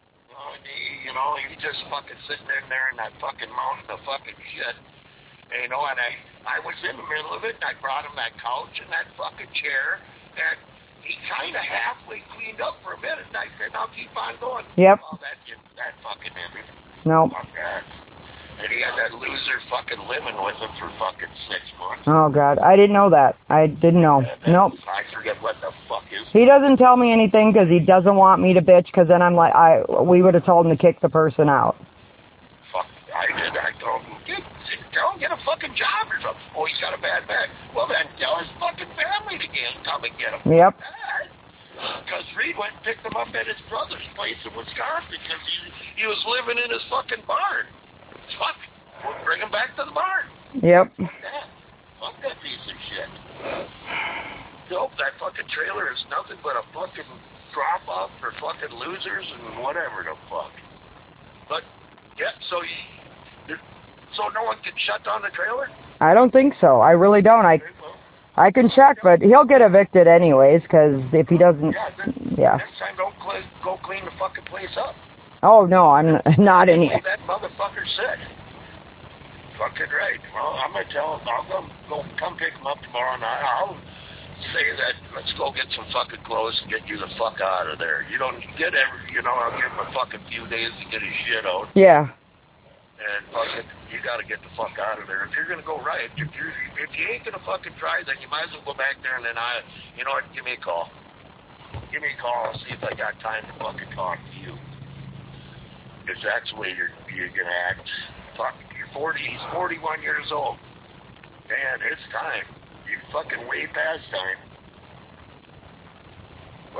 You just fucking sitting in there in that fucking mountain of fucking shit. And, and I was in the middle of it, and I brought him that couch and that fucking chair, and he kind of halfway cleaned up for a minute, and I said, now keep on going. Yep. Oh, that fucking ended. No. Fuck that. And he had that loser fucking living with him for fucking 6 months. Oh, God. I didn't know that. I didn't know. Nope. I forget what the fuck is. He doesn't tell me anything because he doesn't want me to bitch, because then I'm like, we would have told him to kick the person out. Fuck, I did. I told him, get a fucking job or something. Oh, he's got a bad back. Well, then tell his fucking family to come and get him. Yep. Because Reed went and picked him up at his brother's place in Wisconsin because he was living in his fucking barn. Fuck. We'll bring him back to the barn. Yep. Yeah. Fuck that piece of shit. Nope, that fucking trailer is nothing but a fucking drop-off for fucking losers and whatever the fuck. But, yeah, so no one can shut down the trailer? I don't think so. I really don't. I can check, but he'll get evicted anyways, because if he doesn't... Yeah. Next time, go clean the fucking place up. Oh, no, I'm not in here. That motherfucker said. Fucking right. Well, I'm going to tell him, I'll come pick him up tomorrow night. I'll say that, let's go get some fucking clothes and get you the fuck out of there. You don't get I'll give him a fucking few days to get his shit out. Yeah. And fucking, you got to get the fuck out of there. If you're going to go right, if you ain't going to fucking try, then you might as well go back there and then you know what, give me a call. Give me a call and see if I got time to fucking talk to you. Because that's the way you're going to act. Fuck, he's 41 years old. Man, it's time. You're fucking way past time. But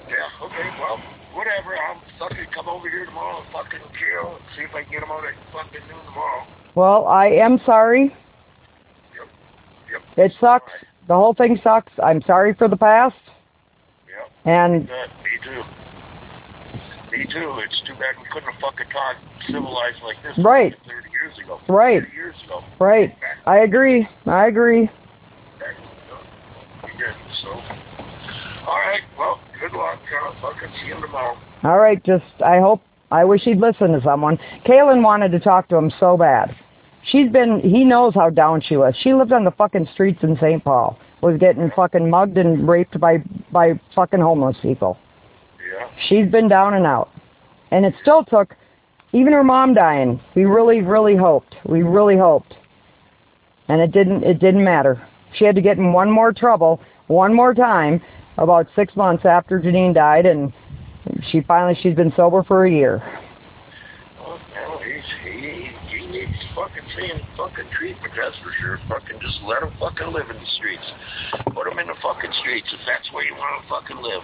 Yeah, okay, well, whatever. I'll fucking come over here tomorrow and fucking chill and see if I can get him out at fucking noon tomorrow. Well, I am sorry. Yep. It sucks. Right. The whole thing sucks. I'm sorry for the past. Yep. And Me too. Me too. It's too bad we couldn't have fucking talked civilized like this right. 30 years ago. Right. 30 years ago. Right. I agree. We did. So, all right. Well, good luck. Fucking see you tomorrow. All right. I wish he'd listen to someone. Kaylin wanted to talk to him so bad. He knows how down she was. She lived on the fucking streets in St. Paul. Was getting fucking mugged and raped by fucking homeless people. Yeah. She's been down and out. And it still took, even her mom dying, we really, really hoped. We really hoped. And it didn't matter. She had to get in one more trouble, one more time, about 6 months after Janine died, and she's been sober for a year. Well, he needs fucking seeing fucking treatment, that's for sure. Fucking just let him fucking live in the streets. Put him in the fucking streets if that's where you want to fucking live.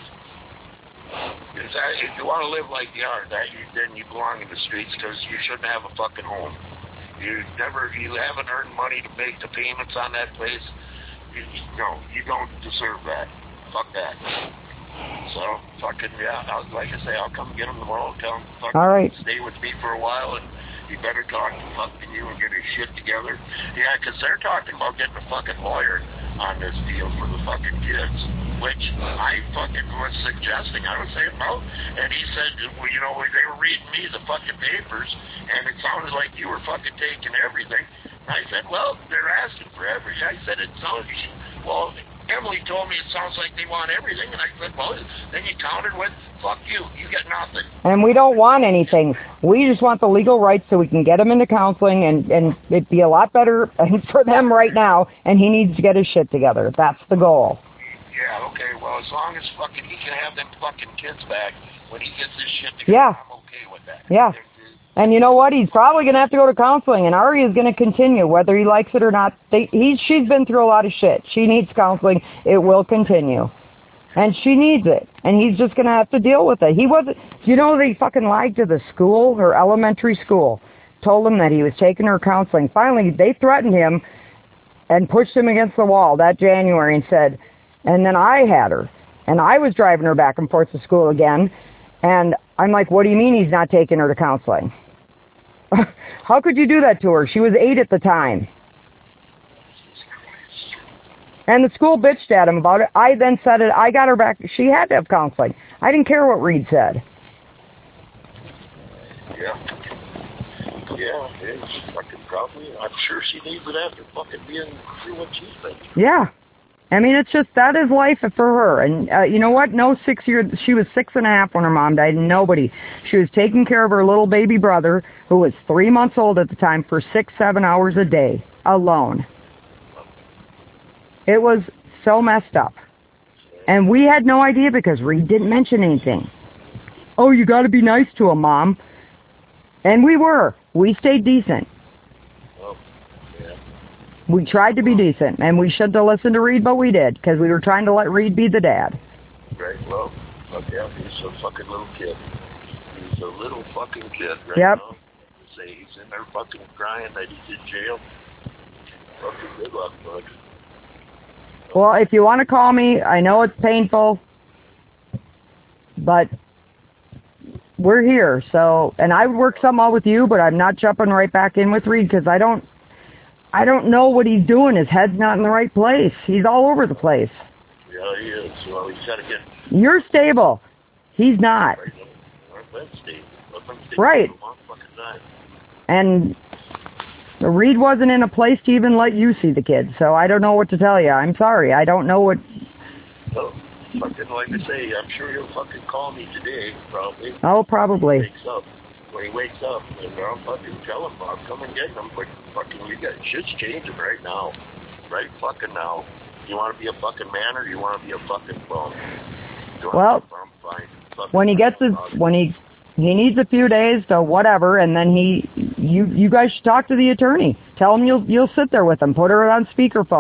If you want to live like you are, then you belong in the streets because you shouldn't have a fucking home. You haven't earned money to make the payments on that place. You don't deserve that. Fuck that. So, fucking, yeah, like I say, I'll come get him tomorrow and tell him to fucking stay with me for a while, and he better talk to fucking you and get his shit together. Yeah, because they're talking about getting a fucking lawyer on this deal for the fucking kids, which I fucking was suggesting. I was saying, well, and he said, well, they were reading me the fucking papers, and it sounded like you were fucking taking everything. I said, well, they're asking for everything. I said, Emily told me it sounds like they want everything, and I said, well, then you countered with, fuck you, you get nothing. And we don't want anything. We just want the legal rights so we can get him into counseling, and it'd be a lot better for them right now, and he needs to get his shit together. That's the goal. Yeah, okay, well, as long as fucking he can have them fucking kids back when he gets his shit together, I'm okay with that. Yeah. And you know what? He's probably going to have to go to counseling, and Ari is going to continue, whether he likes it or not. She's been through a lot of shit. She needs counseling. It will continue. And she needs it. And he's just going to have to deal with it. They fucking lied to the school, her elementary school, told him that he was taking her counseling. Finally, they threatened him and pushed him against the wall that January and said, and then I had her. And I was driving her back and forth to school again. And I'm like, what do you mean he's not taking her to counseling? How could you do that to her? She was 8 at the time. And the school bitched at him about it. I then said it. I got her back. She had to have counseling. I didn't care what Reed said. Yeah, it's fucking probably. I'm sure she needs it after fucking being through what she's been. Yeah. I mean, it's just, that is life for her. And you know what? No 6 years, she was 6.5 when her mom died, and she was taking care of her little baby brother, who was 3 months old at the time, for 6-7 hours a day, alone. It was so messed up. And we had no idea because Reed didn't mention anything. Oh, you got to be nice to him, Mom. And we were. We stayed decent. We tried to be decent, and we shouldn't have listened to Reed, but we did, because we were trying to let Reed be the dad. Right, well, yeah, he's a fucking little kid. He's a little fucking kid right now. Say he's in there fucking crying that he's in jail. Fucking good luck, bud. Well, if you want to call me, I know it's painful, but we're here, so, and I would work something out with you, but I'm not jumping right back in with Reed, because I don't know what he's doing. His head's not in the right place. He's all over the place. Yeah, he is. Well, he's got to get... You're stable. He's not. Right. And Reed wasn't in a place to even let you see the kid, so I don't know what to tell you. I'm sorry. I don't know what... Well, fucking like I say, I'm sure he'll fucking call me today, probably. Oh, probably. When he wakes up, and I'll fucking tell him, Bob, come and get him. But fucking, shit's changing right now. Right fucking now. You want to be a fucking man, or you want to be a fucking bum? Well, when he gets he needs a few days to whatever, and then you guys should talk to the attorney. Tell him you'll sit there with him. Put her on speakerphone.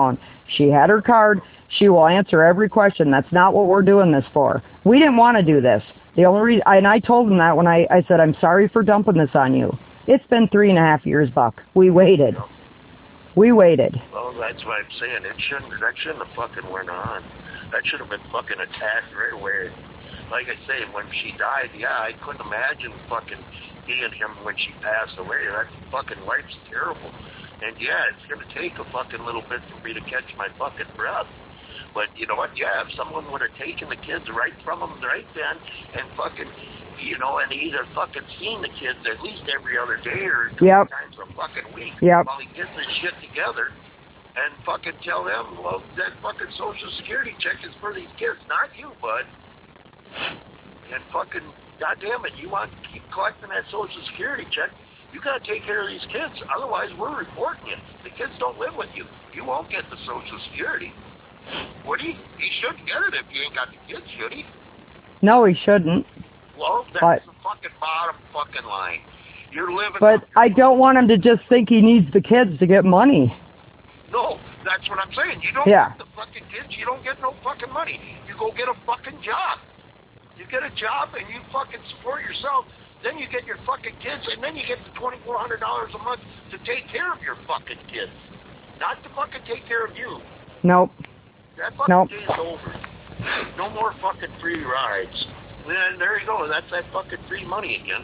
She had her card. She will answer every question. That's not what we're doing this for. We didn't want to do this. The only reason, and I told him that when I said, I'm sorry for dumping this on you. It's been 3.5 years, Buck. We waited. We waited. Well, that's what I'm saying. That shouldn't have fucking went on. That should have been fucking attacked right away. Like I say, when she died, yeah, I couldn't imagine fucking being him when she passed away. That fucking life's terrible. And yeah, it's gonna take a fucking little bit for me to catch my fucking breath. But you know what? Yeah, if someone would have taken the kids right from them right then and fucking, you know, and either fucking seen the kids at least every other day or two times a fucking week while he gets his shit together and fucking tell them, well, that fucking Social Security check is for these kids, not you, bud. And fucking, goddamn it, you want to keep collecting that Social Security check, you got to take care of these kids. Otherwise, we're reporting you. The kids don't live with you. You won't get the Social Security. Would he? He shouldn't get it if you ain't got the kids, should he? No, he shouldn't. Well, that's the fucking bottom fucking line. You're living... But I don't want him to just think he needs the kids to get money. No, that's what I'm saying. You don't get the fucking kids, you don't get no fucking money. You go get a fucking job. You get a job and you fucking support yourself. Then you get your fucking kids, and then you get the $2,400 a month to take care of your fucking kids. Not to fucking take care of you. Nope. That fucking day's over. No more fucking free rides. And there you go. That's that fucking free money again.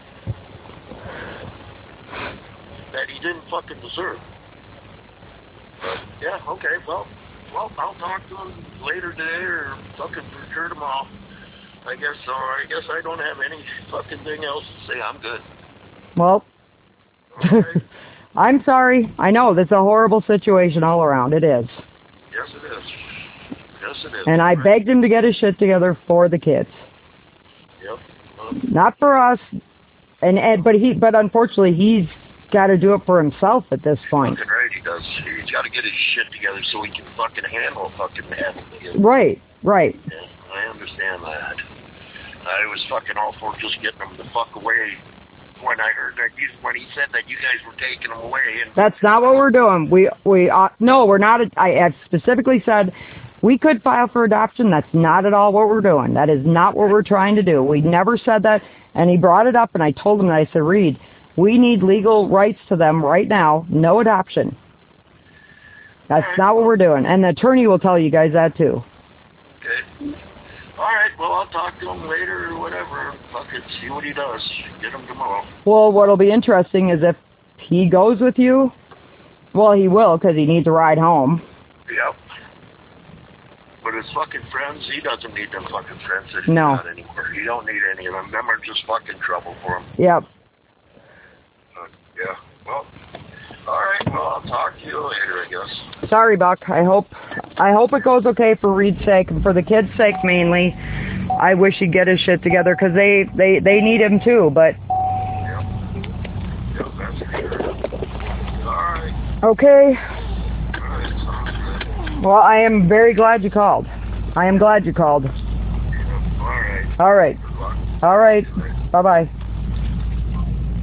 That he didn't fucking deserve. But, yeah, okay, well, I'll talk to him later today or fucking for sure tomorrow. I guess so. I guess I don't have any fucking thing else to say. I'm good. Well, I'm sorry. I know, this is a horrible situation all around. It is. Yes, it is. Yes, it is. And I begged him to get his shit together for the kids. Yep. Not for us. But unfortunately, he's got to do it for himself at this point. Fucking right, he does. He's got to get his shit together so he can fucking handle it. Right. Yeah, I understand that. I was fucking all for just getting him the fuck away when I heard that when he said that you guys were taking him away. And that's not what we're doing. No, we're not. I specifically said we could file for adoption. That's not at all what we're doing. That is not what we're trying to do. We never said that. And he brought it up, and I told him that. I said, Reed, we need legal rights to them right now. No adoption. That's not what we're doing. And the attorney will tell you guys that too. Okay. All right, well, I'll talk to him later or whatever. Fuck it, see what he does. Get him tomorrow. Well, what'll be interesting is if he goes with you, well, he will because he needs a ride home. Yep. But his fucking friends, he doesn't need them fucking friends that he's got anymore. He don't need any of them. Them are just fucking trouble for him. Yep. Yeah, well, all right, well, I'll talk to you later, I guess. Sorry, Buck. I hope it goes okay for Reed's sake and for the kids' sake mainly. I wish he'd get his shit together because they need him too, but... Yep, that's for sure. All right. Okay. All right, sounds good. Well, I am very glad you called. I am glad you called. All right. All right. Good luck. All right. Bye-bye.